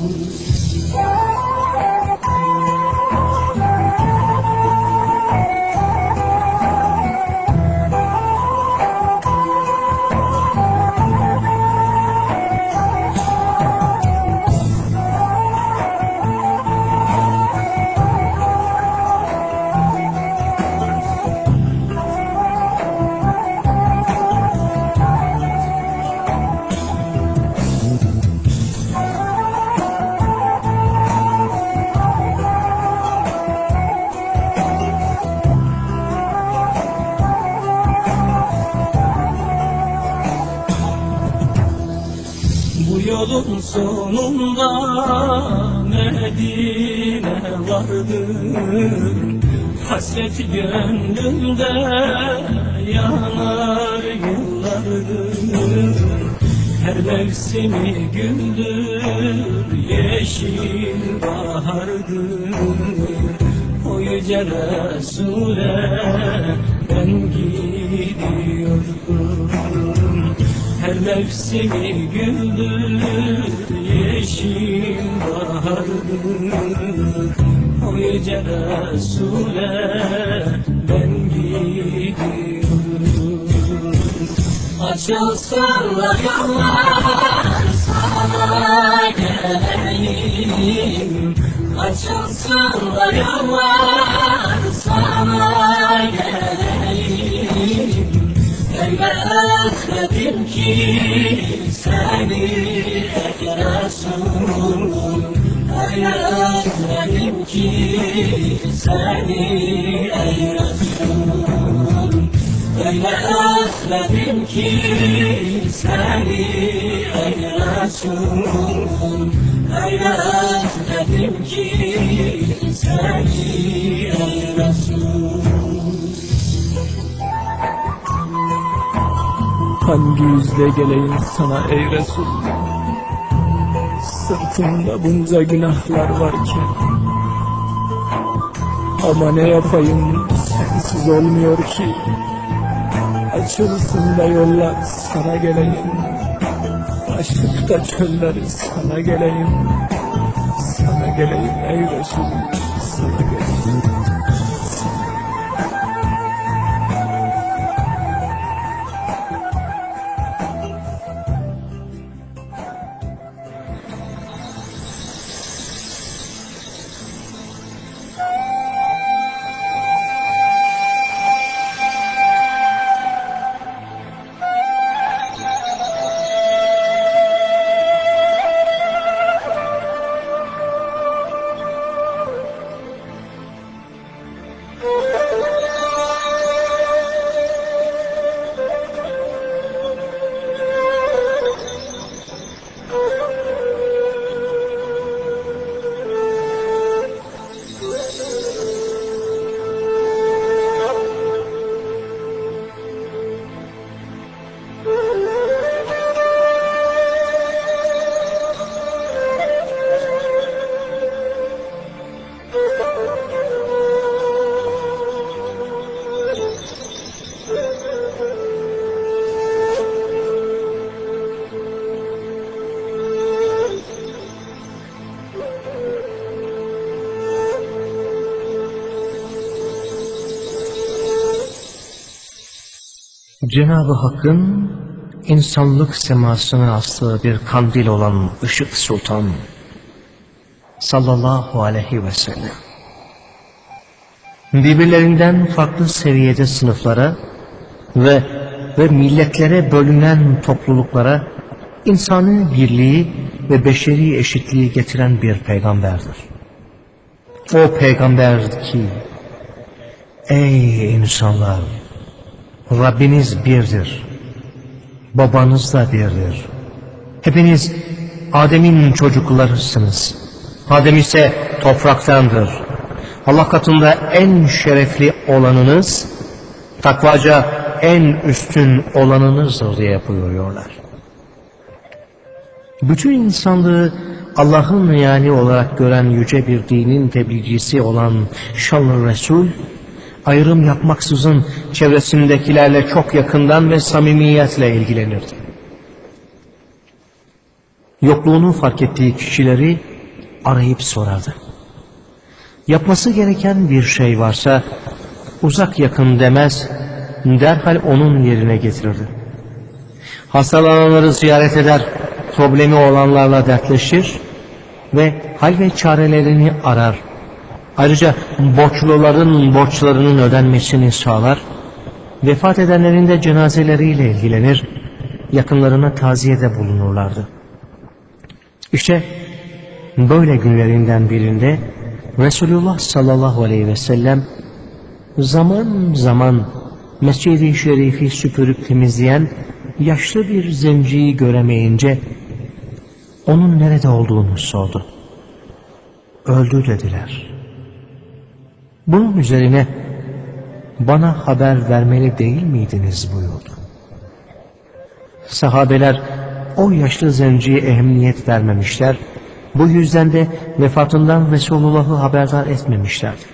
Bu yolun sonunda Medine vardır. Hasreti gönlümde yanar yıllardır. Her mevsimi güldür, yeşil bahardır. O yüce Resul'e ben gidiyorum. Her mevsimi güldür, yeşil bahardır. O yüce Resul'e ben gidiyorum. Açılsın da yollar sana geleyim. Açılsın da yollar sana geleyim. Öyle özledim ki seni ey Resul. Öyle özledim ki seni ey Resul. Öyle özledim ki seni ey Resul. Öyle özledim ki seni ey Resul. Hangi yüzle geleyim sana ey Resul? Sırtımda bunca günahlar varken, ama ne yapayım sensiz olmuyor ki. Açılsın da yollar sana geleyim. Açtık da çölleri sana geleyim. Sana geleyim ey Resul, sana geleyim. Cenab-ı Hakk'ın insanlık semasına astığı bir kandil olan Işık Sultan sallallahu aleyhi ve sellem birbirlerinden farklı seviyede sınıflara ve ve milletlere bölünen topluluklara insani birliği ve beşeri eşitliği getiren bir peygamberdir. O peygamber ki, ey insanlar, Rabbiniz birdir, babanız da birdir. Hepiniz Adem'in çocuklarısınız. Adem ise topraktandır. Allah katında en şerefli olanınız, takvaca en üstün olanınızdır diye buyuruyorlar. Bütün insanlığı Allah'ın yani olarak gören yüce bir dinin tebliğcisi olan şanlı Resul, ayrım yapmaksızın çevresindekilerle çok yakından ve samimiyetle ilgilenirdi. Yokluğunu fark ettiği kişileri arayıp sorardı. Yapması gereken bir şey varsa uzak yakın demez, derhal onun yerine getirirdi. Hastalananları ziyaret eder, problemi olanlarla dertleşir ve hal ve çarelerini arar. Ayrıca borçluların borçlarının ödenmesini sağlar, vefat edenlerin de cenazeleriyle ilgilenir, yakınlarına taziyede bulunurlardı. İşte böyle günlerinden birinde Resulullah sallallahu aleyhi ve sellem zaman zaman Mescid-i Şerif'i süpürüp temizleyen yaşlı bir zenciyi göremeyince onun nerede olduğunu sordu. Öldü dediler. Bunun üzerine bana haber vermeli değil miydiniz buyurdu. Sahabeler o yaşlı zenciye ehemmiyet vermemişler, bu yüzden de vefatından Resulullah'ı haberdar etmemişlerdi.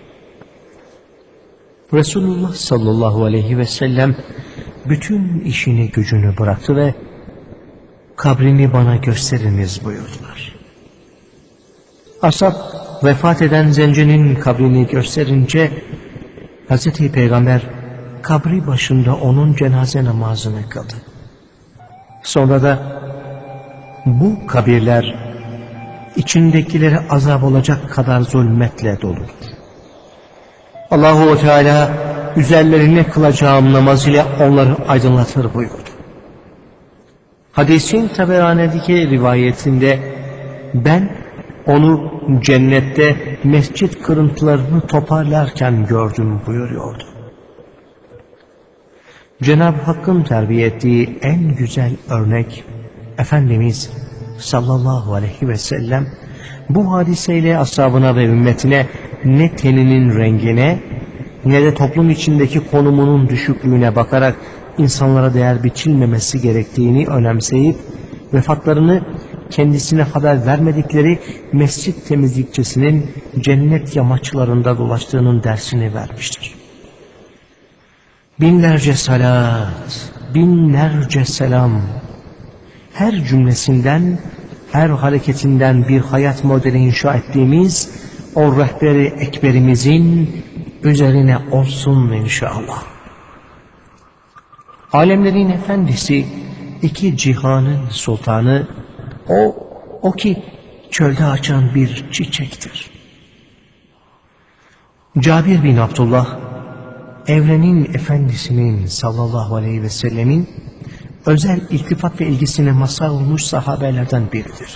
Resulullah sallallahu aleyhi ve sellem bütün işini gücünü bıraktı ve kabrini bana gösteriniz buyurdular. Ashab vefat eden zencinin kabrini gösterince Hazreti Peygamber kabri başında onun cenaze namazını kıldı. Sonra da bu kabirler içindekilere azap olacak kadar zulmetle doludur. Allahu Teala üzerlerine kılacağım namaz ile onları aydınlatır buyurdu. Hadisin Taberani'deki rivayetinde ben onu cennette mescit kırıntılarını toparlarken gördüm buyuruyordu. Cenab-ı Hakk'ın terbiye ettiği en güzel örnek Efendimiz sallallahu aleyhi ve sellem bu hadiseyle ashabına ve ümmetine ne teninin rengine ne de toplum içindeki konumunun düşüklüğüne bakarak insanlara değer biçilmemesi gerektiğini önemseyip vefatlarını kendisine haber vermedikleri mescit temizlikçisinin cennet yamaçlarında dolaştığının dersini vermiştir. Binlerce salat, binlerce selam, her cümlesinden, her hareketinden bir hayat modeli inşa ettiğimiz o rehberi ekberimizin üzerine olsun inşallah. Alemlerin efendisi, iki cihanın sultanı, o, o ki çölde açan bir çiçektir. Cabir bin Abdullah, evrenin efendisinin sallallahu aleyhi ve sellemin özel iltifat ve ilgisine mazhar olmuş sahabelerden biridir.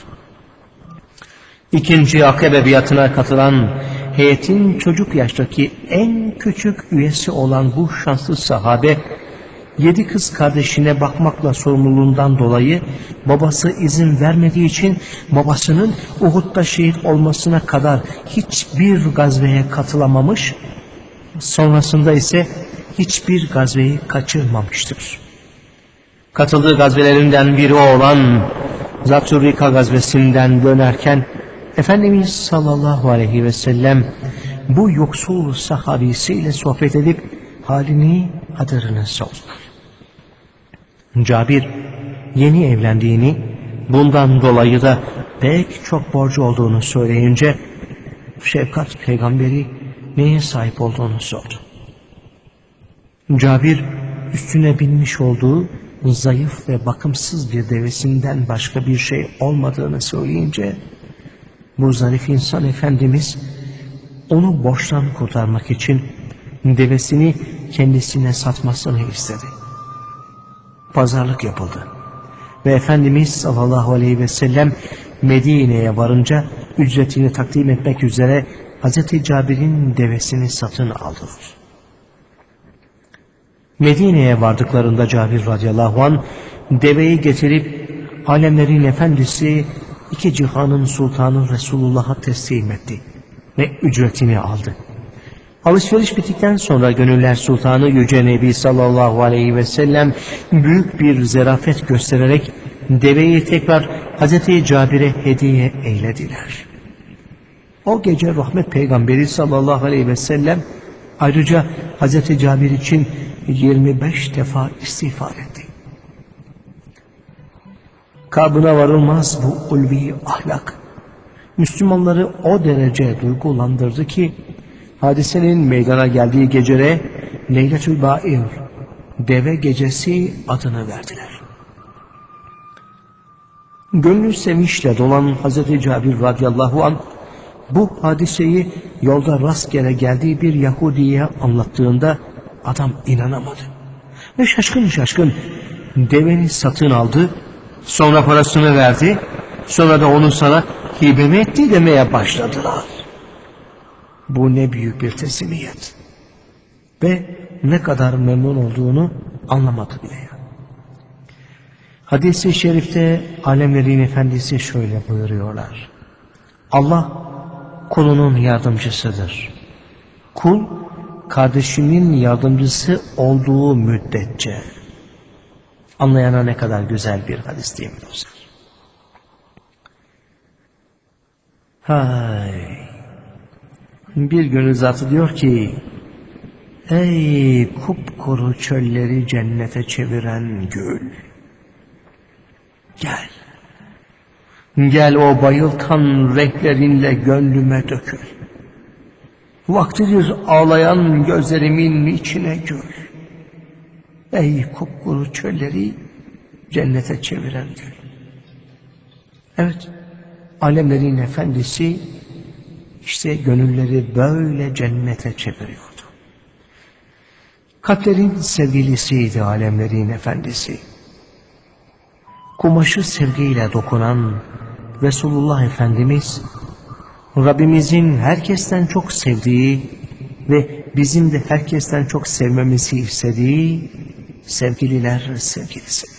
İkinci Akabe biatına katılan heyetin çocuk yaştaki en küçük üyesi olan bu şanslı sahabe, yedi kız kardeşine bakmakla sorumluluğundan dolayı babası izin vermediği için babasının Uhud'da şehit olmasına kadar hiçbir gazveye katılamamış, sonrasında ise hiçbir gazveyi kaçırmamıştır. Katıldığı gazvelerinden biri olan Zatürrika gazvesinden dönerken Efendimiz sallallahu aleyhi ve sellem bu yoksul sahabisiyle sohbet edip halini hatırını sordular. Cabir yeni evlendiğini, bundan dolayı da pek çok borcu olduğunu söyleyince şefkat peygamberi neye sahip olduğunu sordu. Cabir üstüne binmiş olduğu zayıf ve bakımsız bir devesinden başka bir şey olmadığını söyleyince bu zarif insan Efendimiz onu borçtan kurtarmak için devesini kendisine satmasını istedi. Pazarlık yapıldı ve Efendimiz sallallahu aleyhi ve sellem Medine'ye varınca ücretini takdim etmek üzere Hazreti Cabir'in devesini satın aldı. Medine'ye vardıklarında Cabir radıyallahu anh deveyi getirip alemlerin efendisi, iki cihanın sultanı Resulullah'a teslim etti ve ücretini aldı. Alışveriş bittikten sonra Gönüller Sultanı Yüce Nebi sallallahu aleyhi ve sellem büyük bir zerafet göstererek deveyi tekrar Hazreti Cabir'e hediye eylediler. O gece rahmet peygamberi sallallahu aleyhi ve sellem ayrıca Hazreti Cabir için yirmi beş defa istiğfar etti. Kabına varılmaz bu ulvi ahlak Müslümanları o derece duygulandırdı ki hadisenin meydana geldiği geceye Leyletül Bair, deve gecesi adını verdiler. Gönlü sevinçle dolan Hazreti Cabir radıyallahu anh bu hadiseyi yolda rastgele geldiği bir Yahudi'ye anlattığında adam inanamadı. Ve şaşkın şaşkın deveni satın aldı, sonra parasını verdi, sonra da onu sana hibe mi etti demeye başladılar. Bu ne büyük bir teslimiyet. Ve ne kadar memnun olduğunu anlamadı bile. Hadis-i şerifte alemlerin efendisi şöyle buyuruyorlar. Allah kulunun yardımcısıdır. Kul kardeşinin yardımcısı olduğu müddetçe. Anlayana ne kadar güzel bir hadis değil mi dostlar? Hay. Bir gönül zatı diyor ki, ey kupkuru çölleri cennete çeviren gül, gel, gel o bayıltan renklerinle gönlüme dökül. Vaktidir ağlayan gözlerimin içine gül. Ey kupkuru çölleri cennete çeviren gül. Evet, alemlerin efendisi işte gönülleri böyle cennete çeviriyordu. Kalplerin sevgilisiydi alemlerin efendisi. Kumaşı sevgiyle dokunan Resulullah Efendimiz, Rabbimizin herkesten çok sevdiği ve bizim de herkesten çok sevmemizi istediği sevgililer sevgilisidir.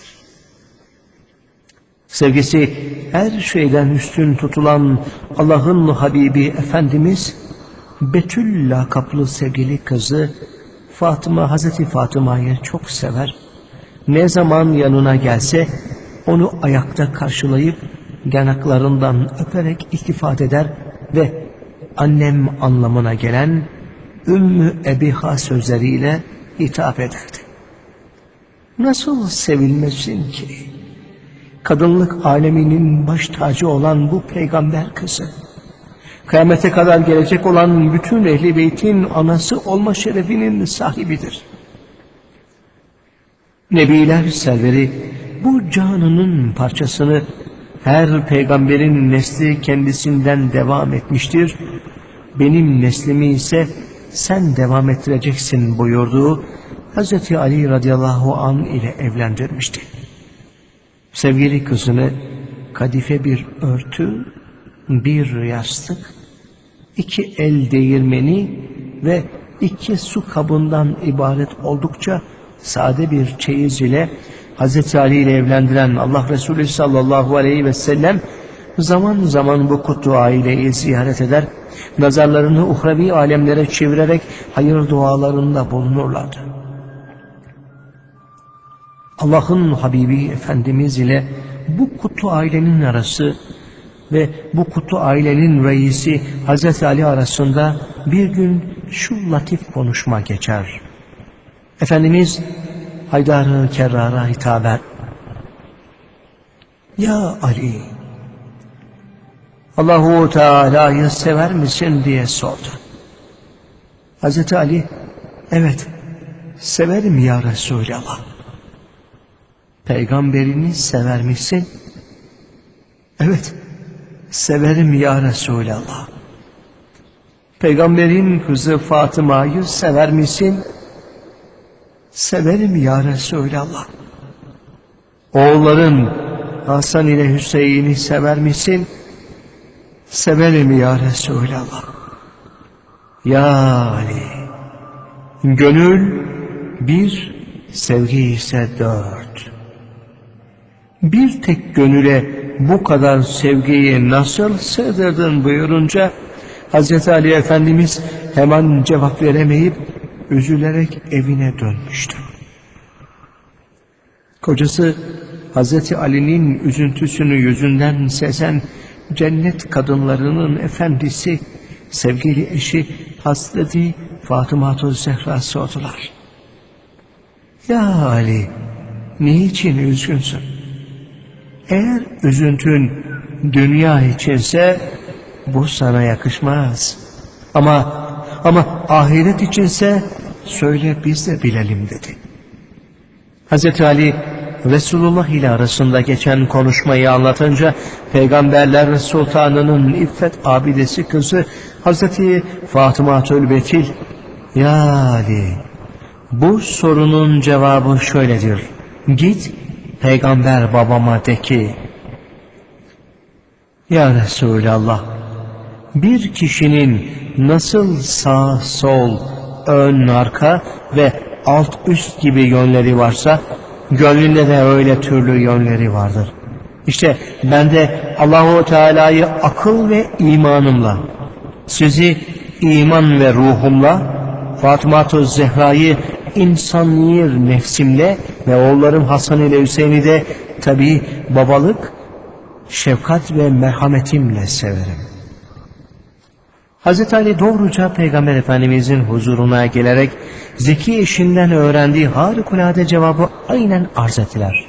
Sevgisi her şeyden üstün tutulan Allah'ın Habibi Efendimiz, Betül lakaplı sevgili kızı Fatıma, Hazreti Fatıma'yı çok sever. Ne zaman yanına gelse onu ayakta karşılayıp yanaklarından öperek iltifat eder ve annem anlamına gelen Ümmü Ebiha sözleriyle hitap ederdi. Nasıl sevilmesin ki? Kadınlık aleminin baş tacı olan bu peygamber kızı, kıyamete kadar gelecek olan bütün Ehl-i Beyt'in anası olma şerefinin sahibidir. Nebiler serveri bu canının parçasını her peygamberin nesli kendisinden devam etmiştir. Benim neslimi ise sen devam ettireceksin buyurduğu Hazreti Ali radıyallahu anh ile evlendirmişti. Sevgili kızını kadife bir örtü, bir yastık, iki el değirmeni ve iki su kabından ibaret oldukça sade bir çeyiz ile Hazreti Ali ile evlendiren Allah Resulü sallallahu aleyhi ve sellem zaman zaman bu kutlu aileyi ziyaret eder, nazarlarını uhrevi alemlere çevirerek hayır dualarında bulunurlardı. Allah'ın Habibi Efendimiz ile bu kutlu ailenin arası ve bu kutlu ailenin reisi Hazreti Ali arasında bir gün şu latif konuşma geçer. Efendimiz Haydar-ı Kerrar'a hitaben, ya Ali, Allahu Teala'yı sever misin diye sordu. Hazreti Ali, evet severim ya Resulallah. Peygamberini sever misin? Evet severim ya Resulallah. Peygamberin kızı Fatıma'yı sever misin? Severim ya Resulallah. Oğulların Hasan ile Hüseyin'i sever misin? Severim ya Resulallah. Ya Ali, gönül bir, sevgi ise dört. Bir tek gönüle bu kadar sevgiyi nasıl sığdırdın buyurunca Hazreti Ali Efendimiz hemen cevap veremeyip üzülerek evine dönmüştü. Kocası Hazreti Ali'nin üzüntüsünü yüzünden sezen cennet kadınlarının efendisi, sevgili eşi Hazreti Fatıma-tü Zehra sordular. Ya Ali, niçin üzgünsün? Eğer üzüntün dünya içinse bu sana yakışmaz. Ama ama ahiret içinse söyle biz de bilelim dedi. Hazreti Ali Resulullah ile arasında geçen konuşmayı anlatınca Peygamberler Sultanı'nın İffet abidesi kızı Hazreti Fatıma-tül Betil, ya Ali, bu sorunun cevabı şöyledir. Git Peygamber babama de ki, ya Resulallah, bir kişinin nasıl sağ sol, ön arka ve alt üst gibi yönleri varsa, gönlünde de öyle türlü yönleri vardır. İşte ben de Allahu Teala'yı akıl ve imanımla, sizi iman ve ruhumla, Fatıma-tü Zehra'yı insaniyir nefsimle ve oğullarım Hasan ile Hüseyin'i de tabi babalık, şefkat ve merhametimle severim. Hazreti Ali doğruca Peygamber Efendimizin huzuruna gelerek zeki eşinden öğrendiği harikulade cevabı aynen arz ettiler.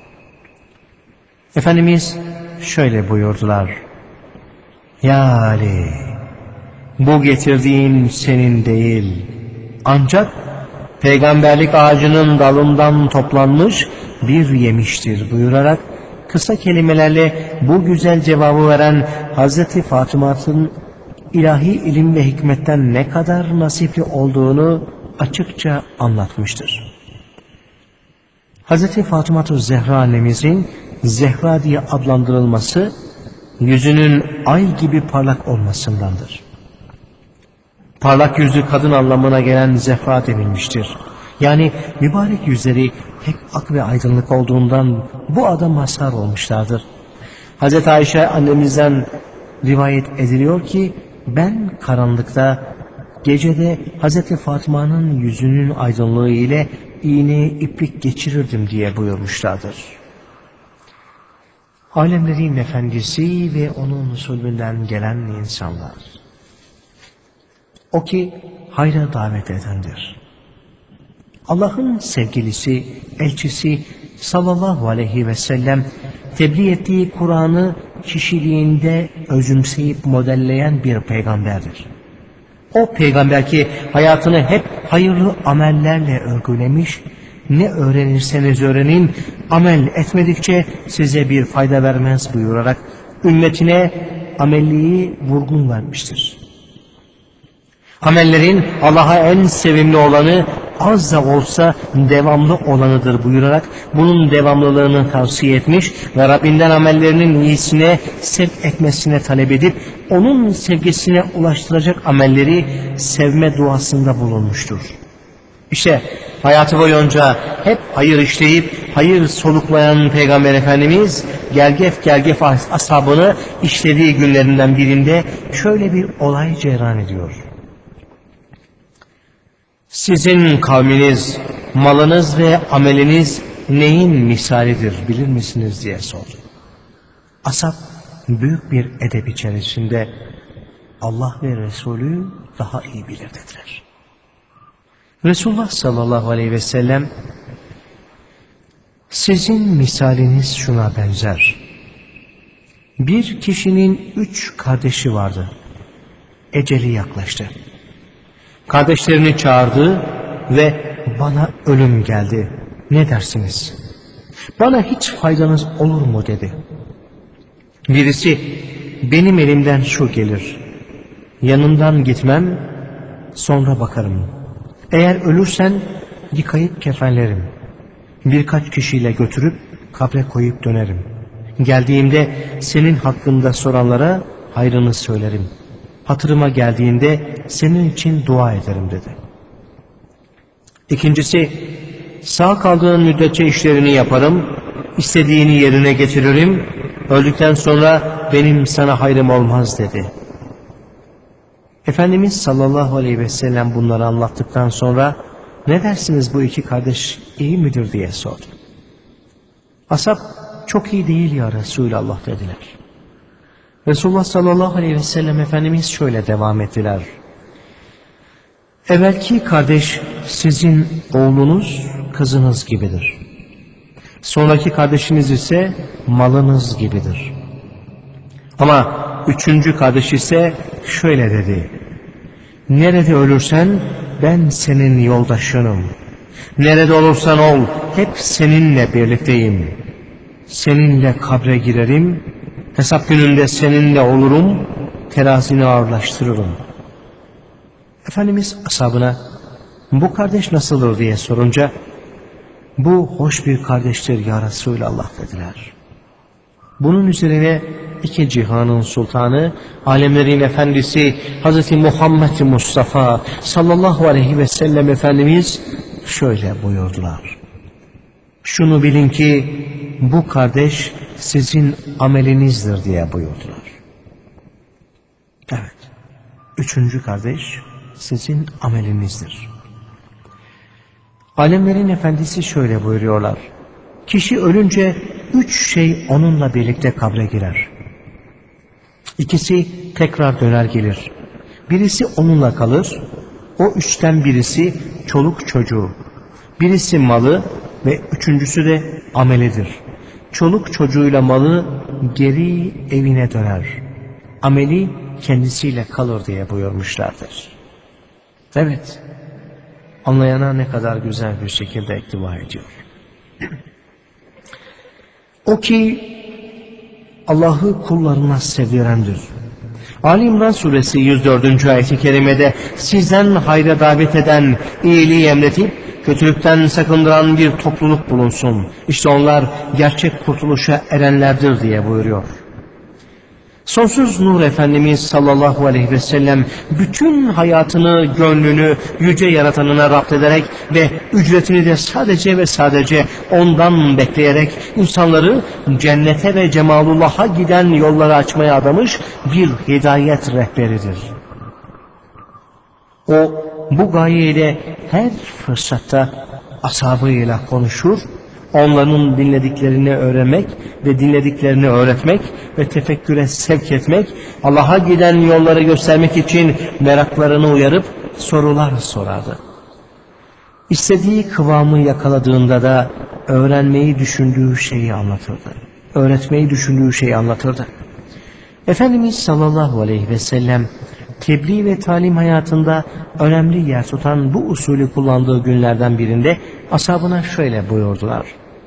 Efendimiz şöyle buyurdular. Ya Ali, bu getirdiğin senin değil, ancak peygamberlik ağacının dalından toplanmış bir yemiştir buyurarak kısa kelimelerle bu güzel cevabı veren Hazreti Fatıma'nın ilahi ilim ve hikmetten ne kadar nasipli olduğunu açıkça anlatmıştır. Hazreti Fatıma-tü Zehra annemizin Zehra diye adlandırılması yüzünün ay gibi parlak olmasındandır. Parlak yüzlü kadın anlamına gelen Zehra denilmiştir. Yani mübarek yüzleri pek ak ve aydınlık olduğundan bu adı mazhar olmuşlardır. Hazreti Ayşe annemizden rivayet ediliyor ki ben karanlıkta gecede Hazreti Fatıma'nın yüzünün aydınlığı ile iğneye iplik geçirirdim diye buyurmuşlardır. Alemlerin efendisi ve onun sulbünden gelen insanlar. O ki hayra davet edendir. Allah'ın sevgilisi, elçisi sallallahu aleyhi ve sellem tebliğ ettiği Kur'an'ı kişiliğinde özümseyip modelleyen bir peygamberdir. O peygamber ki hayatını hep hayırlı amellerle örgülemiş, ne öğrenirseniz öğrenin, amel etmedikçe size bir fayda vermez buyurarak ümmetine amelliği vurgun vermiştir. Amellerin Allah'a en sevimli olanı az da olsa devamlı olanıdır buyurarak bunun devamlılığını tavsiye etmiş ve Rabbinden amellerinin iyisine sevk etmesine talep edip onun sevgisine ulaştıracak amelleri sevme duasında bulunmuştur. İşte hayatı boyunca hep hayır işleyip hayır soluklayan Peygamber Efendimiz Gergef Gergef ashabını işlediği günlerinden birinde şöyle bir olay cereyan ediyor. Sizin kavminiz, malınız ve ameliniz neyin misalidir bilir misiniz diye sordu. Ashab büyük bir edep içerisinde Allah ve Resulü daha iyi bilir dediler. Resulullah sallallahu aleyhi ve sellem sizin misaliniz şuna benzer. Bir kişinin üç kardeşi vardı. Eceli yaklaştı. Kardeşlerini çağırdı ve bana ölüm geldi. Ne dersiniz? Bana hiç faydanız olur mu dedi. Birisi benim elimden şu gelir. Yanından gitmem, sonra bakarım. Eğer ölürsen yıkayıp kefenlerim. Birkaç kişiyle götürüp kabre koyup dönerim. Geldiğimde senin hakkında soranlara hayrını söylerim. Hatırıma geldiğinde senin için dua ederim dedi. İkincisi, sağ kaldığın müddetçe işlerini yaparım, istediğini yerine getiririm, öldükten sonra benim sana hayrım olmaz dedi. Efendimiz sallallahu aleyhi ve sellem bunları anlattıktan sonra ne dersiniz bu iki kardeş iyi midir diye sordu. Ashab çok iyi değil ya Resulallah dediler. Resulullah sallallahu aleyhi ve sellem Efendimiz şöyle devam ettiler. Evvelki kardeş sizin oğlunuz, kızınız gibidir. Sonraki kardeşiniz ise malınız gibidir. Ama üçüncü kardeş ise şöyle dedi. Nerede ölürsen ben senin yoldaşınım. Nerede olursan ol hep seninle birlikteyim. Seninle kabre girerim. Hesap gününde seninle olurum. Terazini ağırlaştırırım. Efendimiz ashabına bu kardeş nasıldır diye sorunca bu hoş bir kardeştir ya Resulallah dediler. Bunun üzerine iki cihanın sultanı, alemlerin efendisi Hazreti Muhammed Mustafa sallallahu aleyhi ve sellem Efendimiz şöyle buyurdular. Şunu bilin ki bu kardeş sizin amelinizdir diye buyurdular. Evet, üçüncü kardeş sizin amelinizdir. Alemlerin efendisi şöyle buyuruyorlar. Kişi ölünce üç şey onunla birlikte kabre girer. İkisi tekrar döner gelir. Birisi onunla kalır. O üçten birisi çoluk çocuğu. Birisi malı ve üçüncüsü de amelidir. Çoluk çocuğuyla malı geri evine döner. Ameli kendisiyle kalır diye buyurmuşlardır. Evet, anlayana ne kadar güzel bir şekilde iktiva ediyor. O ki Allah'ı kullarına sevdirendir. Ali İmran suresi yüz dördüncü ayet-i kerimede sizden hayra davet eden, iyiliği emredip kötülükten sakındıran bir topluluk bulunsun. İşte onlar gerçek kurtuluşa erenlerdir diye buyuruyor. Sonsuz Nur Efendimiz sallallahu aleyhi ve sellem bütün hayatını, gönlünü yüce yaratanına rapt ederek ve ücretini de sadece ve sadece ondan bekleyerek insanları cennete ve cemalullah'a giden yolları açmaya adamış bir hidayet rehberidir. O bu gayeyle her fırsatta ashabıyla konuşur, onların dinlediklerini öğrenmek ve dinlediklerini öğretmek ve tefekküre sevk etmek, Allah'a giden yolları göstermek için meraklarını uyarıp sorular sorardı. İstediği kıvamı yakaladığında da öğrenmeyi düşündüğü şeyi anlatırdı. Öğretmeyi düşündüğü şeyi anlatırdı. Efendimiz sallallahu aleyhi ve sellem tebliğ ve talim hayatında önemli yer tutan bu usulü kullandığı günlerden birinde ashabına şöyle buyurdular.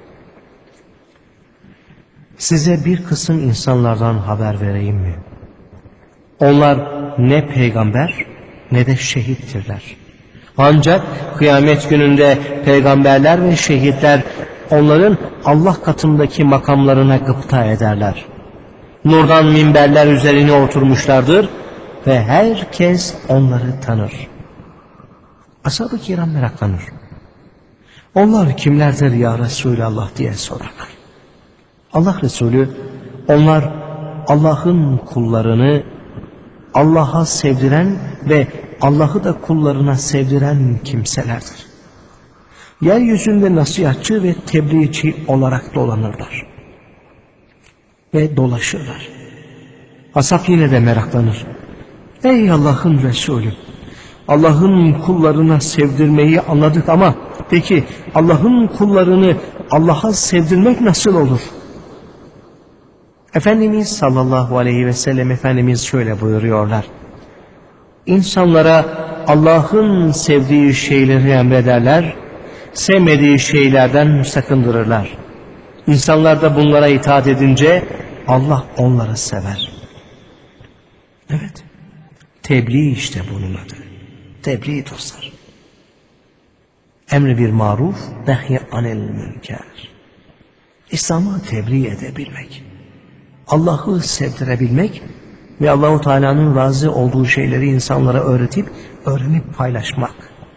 Size bir kısım insanlardan haber vereyim mi? Onlar ne peygamber ne de şehittirler. Ancak kıyamet gününde peygamberler ve şehitler onların Allah katındaki makamlarına gıpta ederler. Nurdan minberler üzerine oturmuşlardır ve herkes onları tanır. Ashab-ı kiram meraklanır. Onlar kimlerdir ya Resulallah diye sorarlar. Allah Resulü onlar Allah'ın kullarını Allah'a sevdiren ve Allah'ı da kullarına sevdiren kimselerdir. Yeryüzünde nasihatçı ve tebliğci olarak dolanırlar ve dolaşırlar. Ashab yine de meraklanır. Ey Allah'ın Resulü, Allah'ın kullarına sevdirmeyi anladık ama peki Allah'ın kullarını Allah'a sevdirmek nasıl olur? Efendimiz sallallahu aleyhi ve sellem Efendimiz şöyle buyuruyorlar. İnsanlara Allah'ın sevdiği şeyleri emrederler, sevmediği şeylerden sakındırırlar. İnsanlar da bunlara itaat edince Allah onları sever. Evet, tebliğ işte bunun adı. Tebliğ dostlar. Emri bir maruf, nehy anil münker. İslam'ı tebliğ edebilmek, Allah'ı sevdirebilmek ve Allahu Teala'nın razı olduğu şeyleri insanlara öğretip, öğrenip paylaşmak.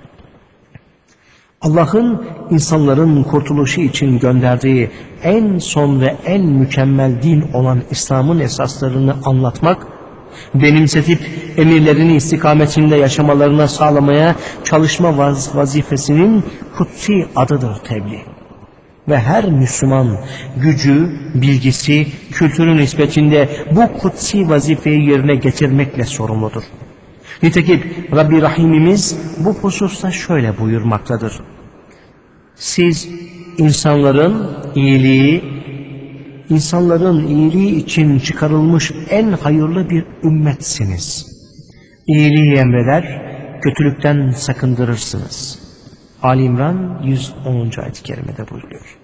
Allah'ın insanların kurtuluşu için gönderdiği en son ve en mükemmel din olan İslam'ın esaslarını anlatmak, benimsetip emirlerini istikametinde yaşamalarına sağlamaya çalışma vaz vazifesinin kutsi adıdır tebliğ. Ve her Müslüman gücü, bilgisi, kültürü nispetinde bu kutsi vazifeyi yerine getirmekle sorumludur. Nitekim Rabbi Rahimimiz bu hususta şöyle buyurmaktadır: siz insanların iyiliği, insanların iyiliği için çıkarılmış en hayırlı bir ümmetsiniz. İyiliği emreder, kötülükten sakındırırsınız. Ali İmran yüz onuncu ayet-i kerimede buyuruyor.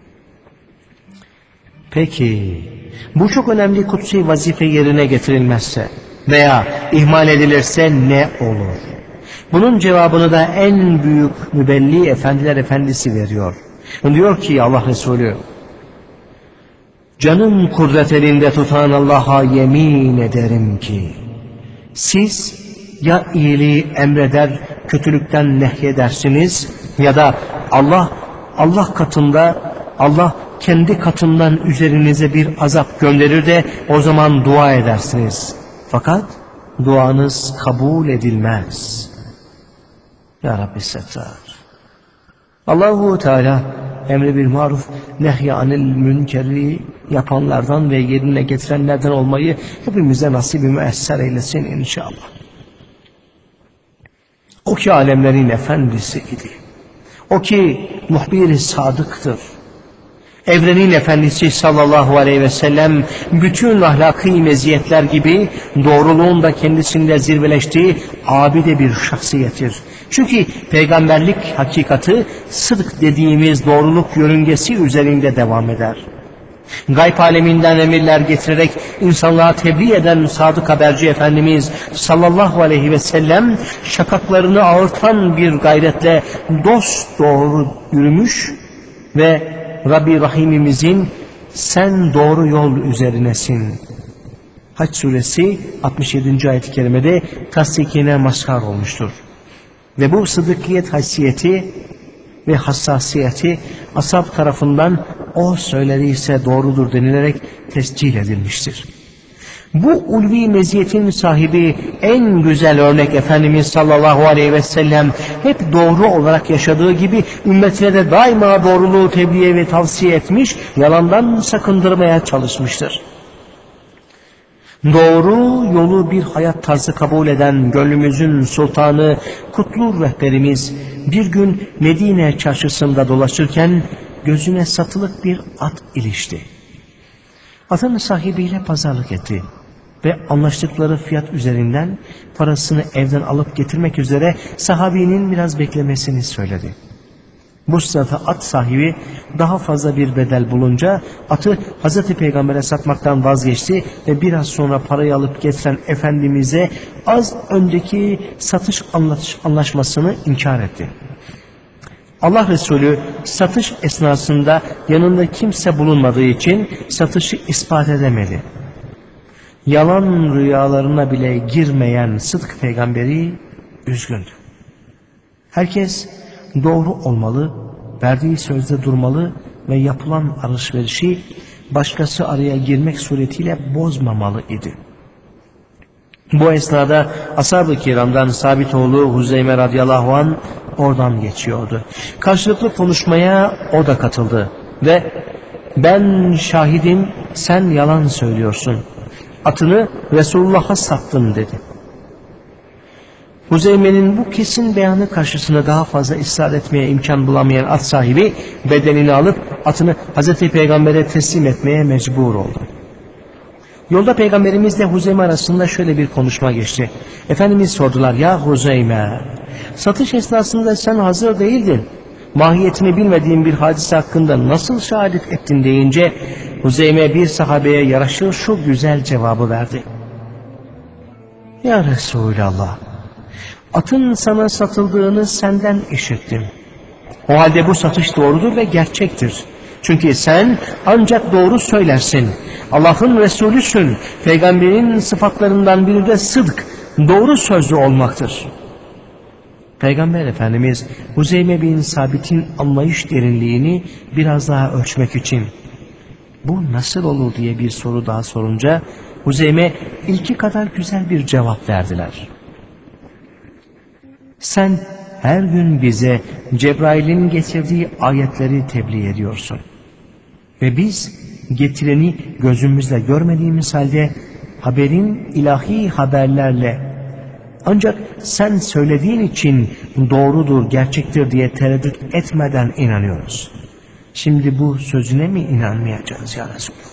Peki, bu çok önemli kutsi vazife yerine getirilmezse veya ihmal edilirse ne olur? Bunun cevabını da en büyük mübelli efendiler efendisi veriyor. Diyor ki Allah Resulü, canım kudret elinde tutan Allah'a yemin ederim ki siz ya iyiliği emreder, kötülükten nehyedersiniz ya da Allah Allah katında Allah kendi katından üzerinize bir azap gönderir de o zaman dua edersiniz. Fakat duanız kabul edilmez. Ya Rabbi settar. Allahu Teala emri bil maruf nehy anil münkeri yapanlardan ve yerine getirenlerden olmayı hepimize nasip-i müesser eylesin inşallah. O ki alemlerin efendisi idi. O ki muhbir-i sadıktır. Evrenin efendisi sallallahu aleyhi ve sellem bütün ahlaki meziyetler gibi doğruluğun da kendisinde zirveleştiği abide bir şahsiyettir. Çünkü peygamberlik hakikati sıdk dediğimiz doğruluk yörüngesi üzerinde devam eder. Gayb aleminden emirler getirerek insanlığa tebliğ eden sadık haberci Efendimiz sallallahu aleyhi ve sellem şakaklarını ağırtan bir gayretle dost doğru yürümüş ve Rabbi Rahimimizin sen doğru yol üzerinesin Hac suresi altmış yedinci ayet-i kerimede tasdikine mazhar olmuştur. Ve bu sıdıkiyet haysiyeti ve hassasiyeti ashab tarafından o söylediyse doğrudur denilerek tescil edilmiştir. Bu ulvi meziyetin sahibi en güzel örnek Efendimiz sallallahu aleyhi ve sellem hep doğru olarak yaşadığı gibi ümmetine de daima doğruluğu tebliğ ve tavsiye etmiş, yalandan sakındırmaya çalışmıştır. Doğru yolu bir hayat tarzı kabul eden gönlümüzün sultanı, kutlu rehberimiz bir gün Medine çarşısında dolaşırken gözüne satılık bir at ilişti. Atın sahibiyle pazarlık etti ve anlaştıkları fiyat üzerinden parasını evden alıp getirmek üzere sahabinin biraz beklemesini söyledi. Bu sırada at sahibi daha fazla bir bedel bulunca atı Hazreti Peygamber'e satmaktan vazgeçti ve biraz sonra parayı alıp getiren Efendimiz'e az önceki satış anlaşmasını inkar etti. Allah Resulü satış esnasında yanında kimse bulunmadığı için satışı ispat edemedi. Yalan rüyalarına bile girmeyen Sıdk Peygamberi üzgündü. Herkes doğru olmalı, verdiği sözde durmalı ve yapılan alışverişi başkası araya girmek suretiyle bozmamalı idi. Bu esnada ashab-ı kiramdan Sabitoğlu Huzeyme radıyallahu anh oradan geçiyordu. Karşılıklı konuşmaya o da katıldı ve ben şahidim, sen yalan söylüyorsun, atını Resulullah'a sattın dedi. Huzeyme'nin bu kesin beyanı karşısında daha fazla ısrar etmeye imkan bulamayan at sahibi bedenini alıp atını Hazreti Peygamber'e teslim etmeye mecbur oldu. Yolda Peygamberimizle Huzeyme arasında şöyle bir konuşma geçti. Efendimiz sordular, ya Huzeyme, satış esnasında sen hazır değildin, mahiyetini bilmediğin bir hadise hakkında nasıl şehadet ettin deyince Huzeyme bir sahabeye yaraşır şu güzel cevabı verdi. Ya Resulallah, atın sana satıldığını senden işittim. O halde bu satış doğrudur ve gerçektir. Çünkü sen ancak doğru söylersin. Allah'ın Resulüsün. Peygamberin sıfatlarından biri de sıdk, doğru sözlü olmaktır. Peygamber Efendimiz Huzeyme bin Sabit'in anlayış derinliğini biraz daha ölçmek için bu nasıl olur diye bir soru daha sorunca Huzeyme ilki kadar güzel bir cevap verdiler. Sen her gün bize Cebrail'in getirdiği ayetleri tebliğ ediyorsun. Ve biz getireni gözümüzle görmediğimiz halde haberin ilahi haberlerle ancak sen söylediğin için doğrudur, gerçektir diye tereddüt etmeden inanıyoruz. Şimdi bu sözüne mi inanmayacağız ya Resulallah?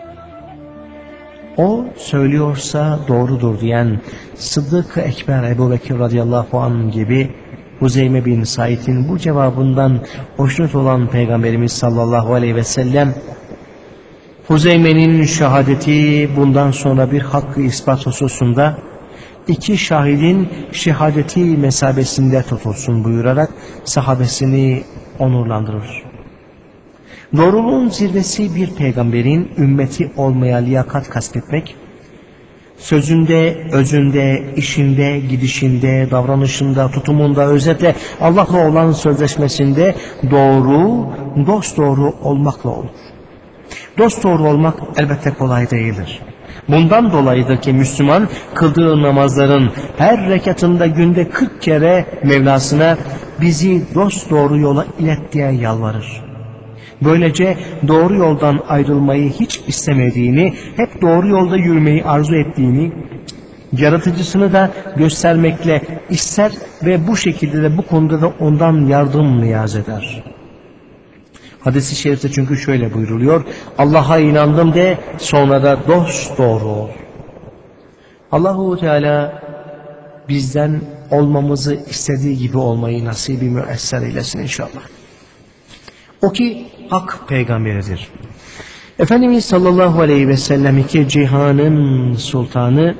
O söylüyorsa doğrudur diyen Sıddık-ı Ekber Ebu Bekir radıyallahu anh gibi Huzeyme bin Said'in bu cevabından hoşnut olan Peygamberimiz sallallahu aleyhi ve sellem, Huzeyme'nin şehadeti bundan sonra bir hakkı ispat hususunda iki şahidin şehadeti mesabesinde tutulsun buyurarak sahabesini onurlandırır. Doğruluğun zirvesi bir peygamberin ümmeti olmaya liyakat kastetmek, sözünde, özünde, işinde, gidişinde, davranışında, tutumunda, özetle Allah'la olan sözleşmesinde doğru, dosdoğru olmakla olur. Dosdoğru olmak elbette kolay değildir. Bundan dolayıdır ki Müslüman kıldığı namazların her rekatında günde kırk kere Mevlasına bizi dosdoğru yola ilet diye yalvarır. Böylece doğru yoldan ayrılmayı hiç istemediğini, hep doğru yolda yürümeyi arzu ettiğini, yaratıcısını da göstermekle ister ve bu şekilde de bu konuda da ondan yardım niyaz eder. Hadis-i şerifte çünkü şöyle buyruluyor: Allah'a inandım de, sonra da dosdoğru ol. Allahu Teala bizden olmamızı istediği gibi olmayı nasibi müesser eylesin inşallah. O ki hak peygamberidir. Efendimiz sallallahu aleyhi ve sellem iki cihanın sultanı,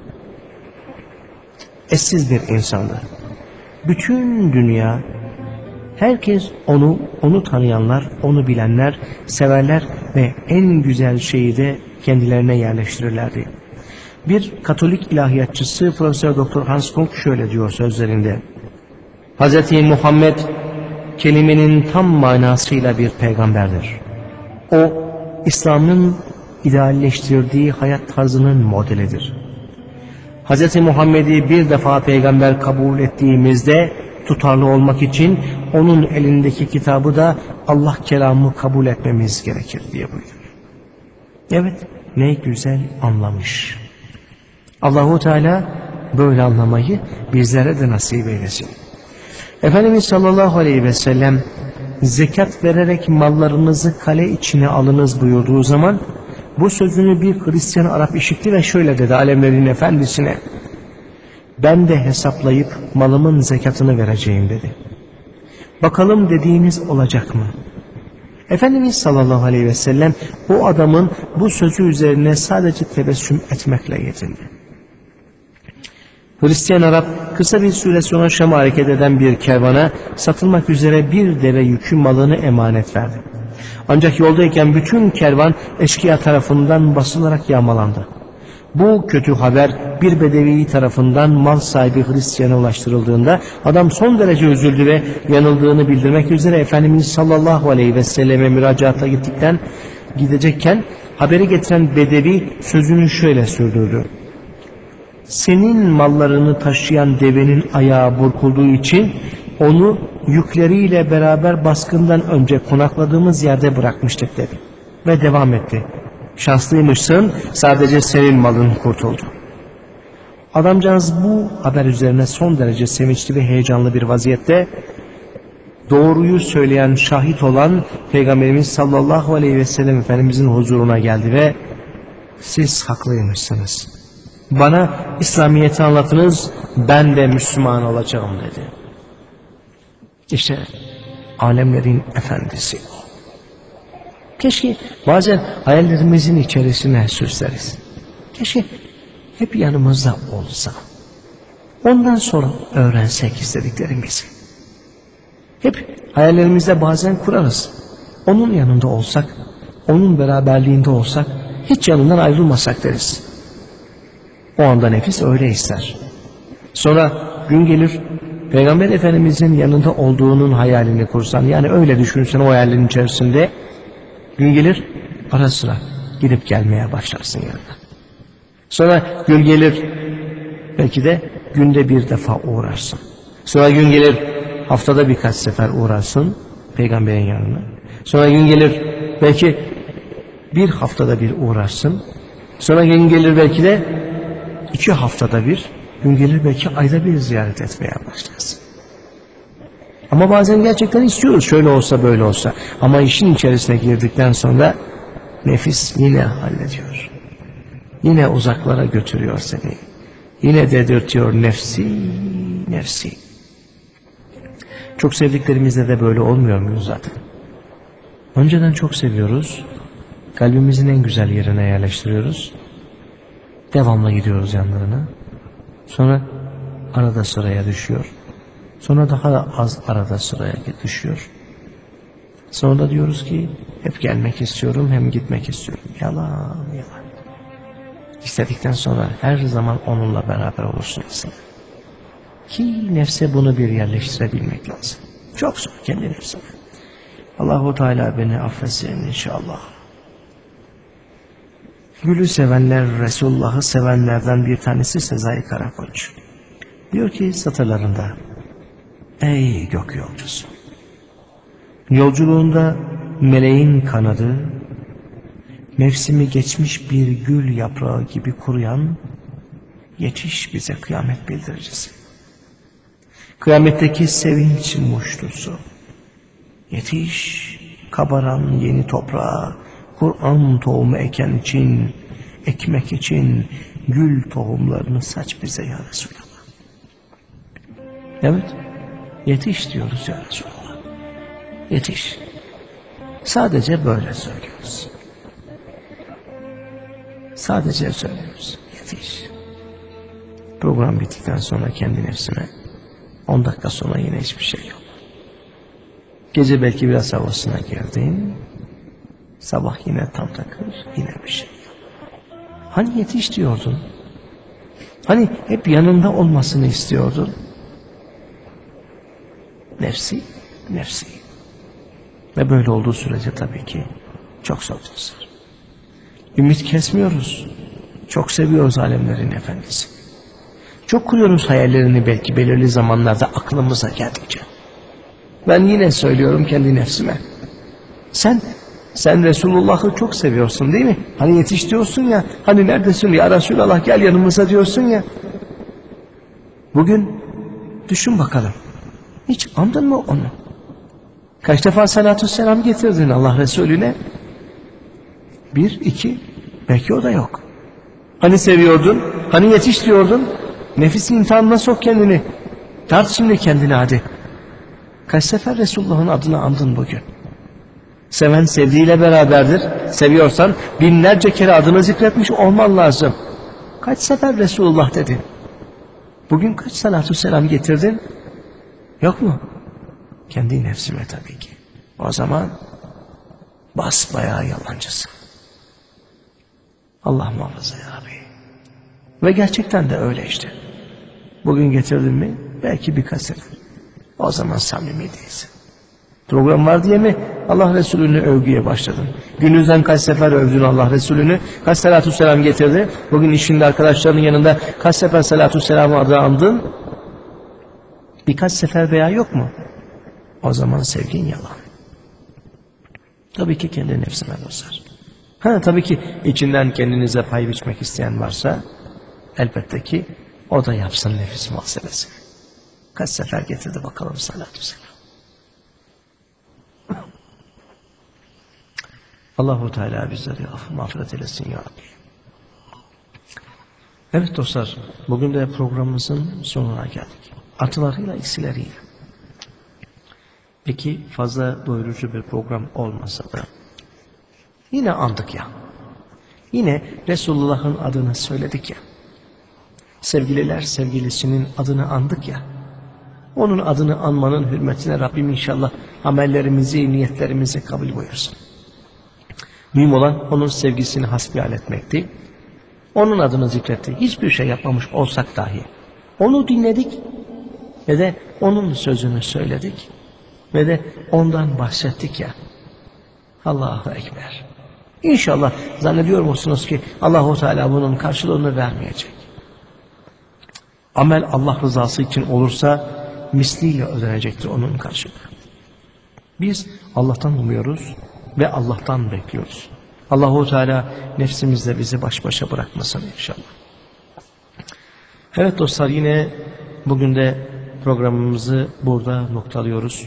eşsiz bir insandı. Bütün dünya, herkes onu, onu tanıyanlar, onu bilenler, severler ve en güzel şeyi de kendilerine yerleştirirlerdi. Bir Katolik ilahiyatçısı Profesör Doktor Hans Kung şöyle diyor sözlerinde: Hz. Muhammed kelimenin tam manasıyla bir peygamberdir. O, İslam'ın idealleştirdiği hayat tarzının modelidir. Hz. Muhammed'i bir defa peygamber kabul ettiğimizde tutarlı olmak için onun elindeki kitabı da Allah kelamı kabul etmemiz gerekir diye buyuruyor. Evet, ne güzel anlamış. Allahu Teala böyle anlamayı bizlere de nasip eylesin. Efendimiz sallallahu aleyhi ve sellem zekat vererek mallarınızı kale içine alınız buyurduğu zaman bu sözünü bir Hristiyan Arap işitti ve şöyle dedi alemlerin efendisine: ben de hesaplayıp malımın zekatını vereceğim dedi. Bakalım dediğiniz olacak mı? Efendimiz sallallahu aleyhi ve sellem o adamın bu sözü üzerine sadece tebessüm etmekle yetindi. Hristiyan Arap kısa bir süre sonra Şam'a hareket eden bir kervana satılmak üzere bir deve yükü malını emanet verdi. Ancak yoldayken bütün kervan eşkıya tarafından basılarak yağmalandı. Bu kötü haber bir bedevi tarafından mal sahibi Hristiyan'a ulaştırıldığında adam son derece üzüldü ve yanıldığını bildirmek üzere Efendimiz sallallahu aleyhi ve selleme müracaata gittikten gidecekken haberi getiren bedevi sözünü şöyle sürdürdü: senin mallarını taşıyan devenin ayağı burkulduğu için onu yükleriyle beraber baskından önce konakladığımız yerde bırakmıştık dedi. Ve devam etti: şanslıymışsın, sadece senin malın kurtuldu. Adamcağız bu haber üzerine son derece sevinçli ve heyecanlı bir vaziyette doğruyu söyleyen, şahit olan Peygamberimiz sallallahu aleyhi ve sellem Efendimizin huzuruna geldi ve siz haklıymışsınız, bana İslamiyet'i anlatınız, ben de Müslüman olacağım dedi. İşte alemlerin efendisi. Keşke bazen hayallerimizin içerisine süsleriz. Keşke hep yanımızda olsa. Ondan sonra öğrensek istediklerimizi. Hep hayallerimizde bazen kurarız. Onun yanında olsak, onun beraberliğinde olsak, hiç yanından ayrılmasak deriz. O anda nefis öyle ister. Sonra gün gelir, Peygamber Efendimizin yanında olduğunun hayalini kursan, yani öyle düşünsen o hayalin içerisinde, gün gelir ara sıra gidip gelmeye başlarsın yanına. Sonra gün gelir belki de günde bir defa uğrarsın. Sonra gün gelir haftada birkaç sefer uğrarsın Peygamberin yanına. Sonra gün gelir belki bir haftada bir uğraşsın. Sonra gün gelir belki de iki haftada bir, gün gelir belki ayda bir ziyaret etmeye başlarsın. Ama bazen gerçekten istiyoruz, şöyle olsa böyle olsa. Ama işin içerisine girdikten sonra nefis yine hallediyor. Yine uzaklara götürüyor seni. Yine dedirtiyor nefsi, nefsi. Çok sevdiklerimizde de böyle olmuyor muyuz zaten? Önceden çok seviyoruz. Kalbimizin en güzel yerine yerleştiriyoruz. Devamlı gidiyoruz yanlarına. Sonra arada sıraya düşüyor. Sonra daha da az arada sıraya düşüyor. Sonra da diyoruz ki hep gelmek istiyorum hem gitmek istiyorum. Yalan yalan. İstedikten sonra her zaman onunla beraber olursun aslında. Ki nefse bunu bir yerleştirebilmek lazım. Çok zor kendi nefsine. Allahu Teala beni affetsin inşallah. Gülü sevenler, Resulullah'ı sevenlerden bir tanesi Sezai Karakoç. Diyor ki satırlarında, ey gök yolcusu, yolculuğunda meleğin kanadı, mevsimi geçmiş bir gül yaprağı gibi kuruyan, yetiş bize kıyamet bildiricisi. Kıyametteki sevinç muştusu, yetiş kabaran yeni toprağa, Kur'an tohumu eken için, ekmek için gül tohumlarını saç bize ya Resulallah. Evet, yetiş diyoruz ya Resulallah. Yetiş. Sadece böyle söylüyoruz. Sadece söylüyoruz. Yetiş. Program bittikten sonra kendi nefsime on dakika sonra yine hiçbir şey yok. Gece belki biraz havasına girdin. Sabah yine tam takır, yine bir şey yok. Hani yetiş diyordun? Hani hep yanında olmasını istiyordun? Nefsi, nefsi. Ve böyle olduğu sürece tabii ki çok zor dostlar. Ümit kesmiyoruz. Çok seviyoruz alemlerin efendisi. Çok kuruyoruz hayallerini belki belirli zamanlarda aklımıza geldikçe. Ben yine söylüyorum kendi nefsime. Sen, sen Resulullah'ı çok seviyorsun değil mi? Hani yetiş diyorsun ya, hani neredesin ya Resulallah gel yanımıza diyorsun ya. Bugün düşün bakalım. Hiç andın mı onu? Kaç defa salatü selam getirdin Allah Resulüne? Bir, iki, belki o da yok. Hani seviyordun, hani yetiş diyordun, nefis imtihanına sok kendini. Tart şimdi kendini hadi. Kaç sefer Resulullah'ın adını andın bugün? Seven sevdiğiyle beraberdir. Seviyorsan binlerce kere adını zikretmiş olman lazım. Kaç sefer Resulullah dedin? Bugün kaç salatü selam getirdin? Yok mu? Kendi nefsime tabii ki. O zaman basbayağı yalancısın. Allah muhafaza ya Rabbi. Ve gerçekten de öyle işte. Bugün getirdin mi? Belki birkaç sefer. O zaman samimi değilsin. Program var diye mi Allah Resulü'nü övgüye başladın? Gününüzden kaç sefer övdün Allah Resulü'nü? Kaç salatü selam getirdi? Bugün işinde arkadaşlarının yanında kaç sefer salatü selamı adı andın? Birkaç sefer veya yok mu? O zaman sevgin yalan. Tabii ki kendi nefsine dostlar. Ha tabii ki içinden kendinize pay biçmek isteyen varsa elbette ki o da yapsın nefis muhasebesini. Kaç sefer getirdi bakalım salatü selam. Allahu Teala bizleri affı mağfiret eylesin ya Rabbi. Evet dostlar, bugün de programımızın sonuna geldik. Artılarıyla eksileriyle. Peki fazla doyurucu bir program olmasa da yine andık ya. Yine Resulullah'ın adını söyledik ya. Sevgililer sevgilisinin adını andık ya. Onun adını anmanın hürmetine Rabbim inşallah amellerimizi, niyetlerimizi kabul buyursun. Mühim olan onun sevgisini hasbihal etmekti. Onun adını zikretti. Hiçbir şey yapmamış olsak dahi. Onu dinledik ve de onun sözünü söyledik ve de ondan bahsettik ya. Allahu Ekber. İnşallah zannediyor musunuz ki Allahu Teala bunun karşılığını vermeyecek. Amel Allah rızası için olursa misliyle ödenecektir onun karşılığı. Biz Allah'tan umuyoruz ve Allah'tan bekliyoruz. Allahu Teala nefsimizle bizi baş başa bırakmasın inşallah. Evet dostlar, yine bugün de programımızı burada noktalıyoruz.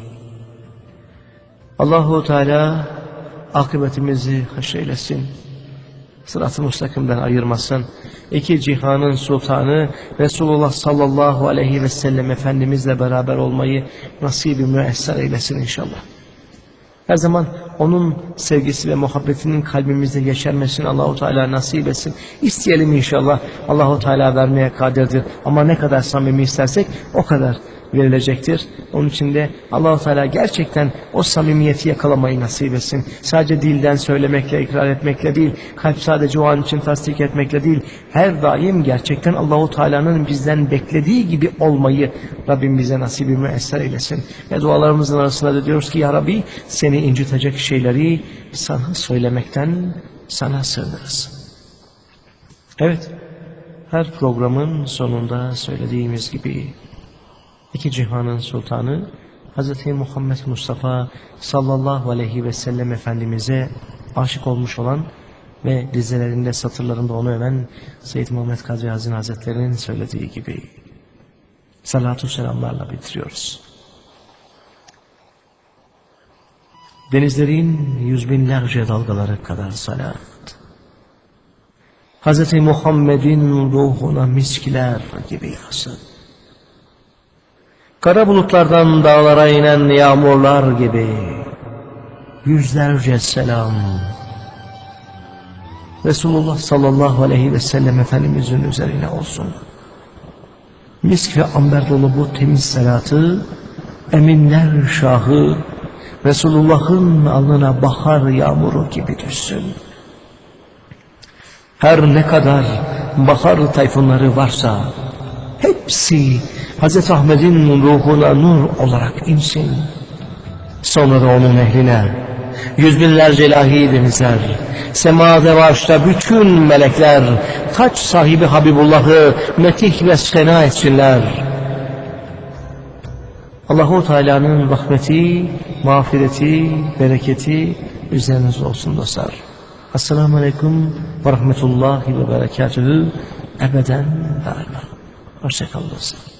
Allahu Teala akıbetimizi haşreylesin. Sırat-ı müstakimden ayırmasın. İki cihanın sultanı Resulullah sallallahu aleyhi ve sellem Efendimizle beraber olmayı nasip-i müesser eylesin inşallah. Her zaman onun sevgisi ve muhabbetinin kalbimizde yeşermesini Allahu Teala nasip etsin. İsteyelim inşallah. Allahu Teala vermeye kadirdir. Ama ne kadar samimi istersek o kadar verilecektir. Onun için de Allahu Teala gerçekten o samimiyeti yakalamayı nasip etsin. Sadece dilden söylemekle, ikrar etmekle değil, kalp sadece o an için tasdik etmekle değil, her daim gerçekten Allahu Teala'nın bizden beklediği gibi olmayı Rabbim bize nasip-i müesser eylesin. Ve dualarımızın arasında da diyoruz ki ya Rabbi, seni incitecek şeyleri sana söylemekten sana sığınırız. Evet, her programın sonunda söylediğimiz gibi İki cihanın sultanı Hz. Muhammed Mustafa sallallahu aleyhi ve sellem Efendimiz'e aşık olmuş olan ve dizelerinde, satırlarında onu öven Seyyid Muhammed Kadri Hazin Hazretleri'nin söylediği gibi salatu selamlarla bitiriyoruz. Denizlerin yüz binlerce dalgaları kadar salat, Hz. Muhammed'in ruhuna miskiler gibi yasın. Kara bulutlardan dağlara inen yağmurlar gibi yüzlerce selam Resulullah sallallahu aleyhi ve sellem Efendimizin üzerine olsun. Misk ve amber dolu bu temiz salatı eminler şahı Resulullah'ın alnına bahar yağmuru gibi düşsün. Her ne kadar bahar tayfunları varsa hepsi Hz. Ahmet'in ruhuna nur olarak insin. Sonra da onun ehline, yüz binlerce ilahi denizler, semada ve arşta bütün melekler, taç sahibi Habibullah'ı metih ve sena etsinler. Allahu Teala'nın rahmeti, mağfireti, bereketi üzeriniz olsun dostlar. Esselamu Aleyküm ve Rahmetullahi ve Berekatühü ebeden daima. Hoşçakalın dostlar.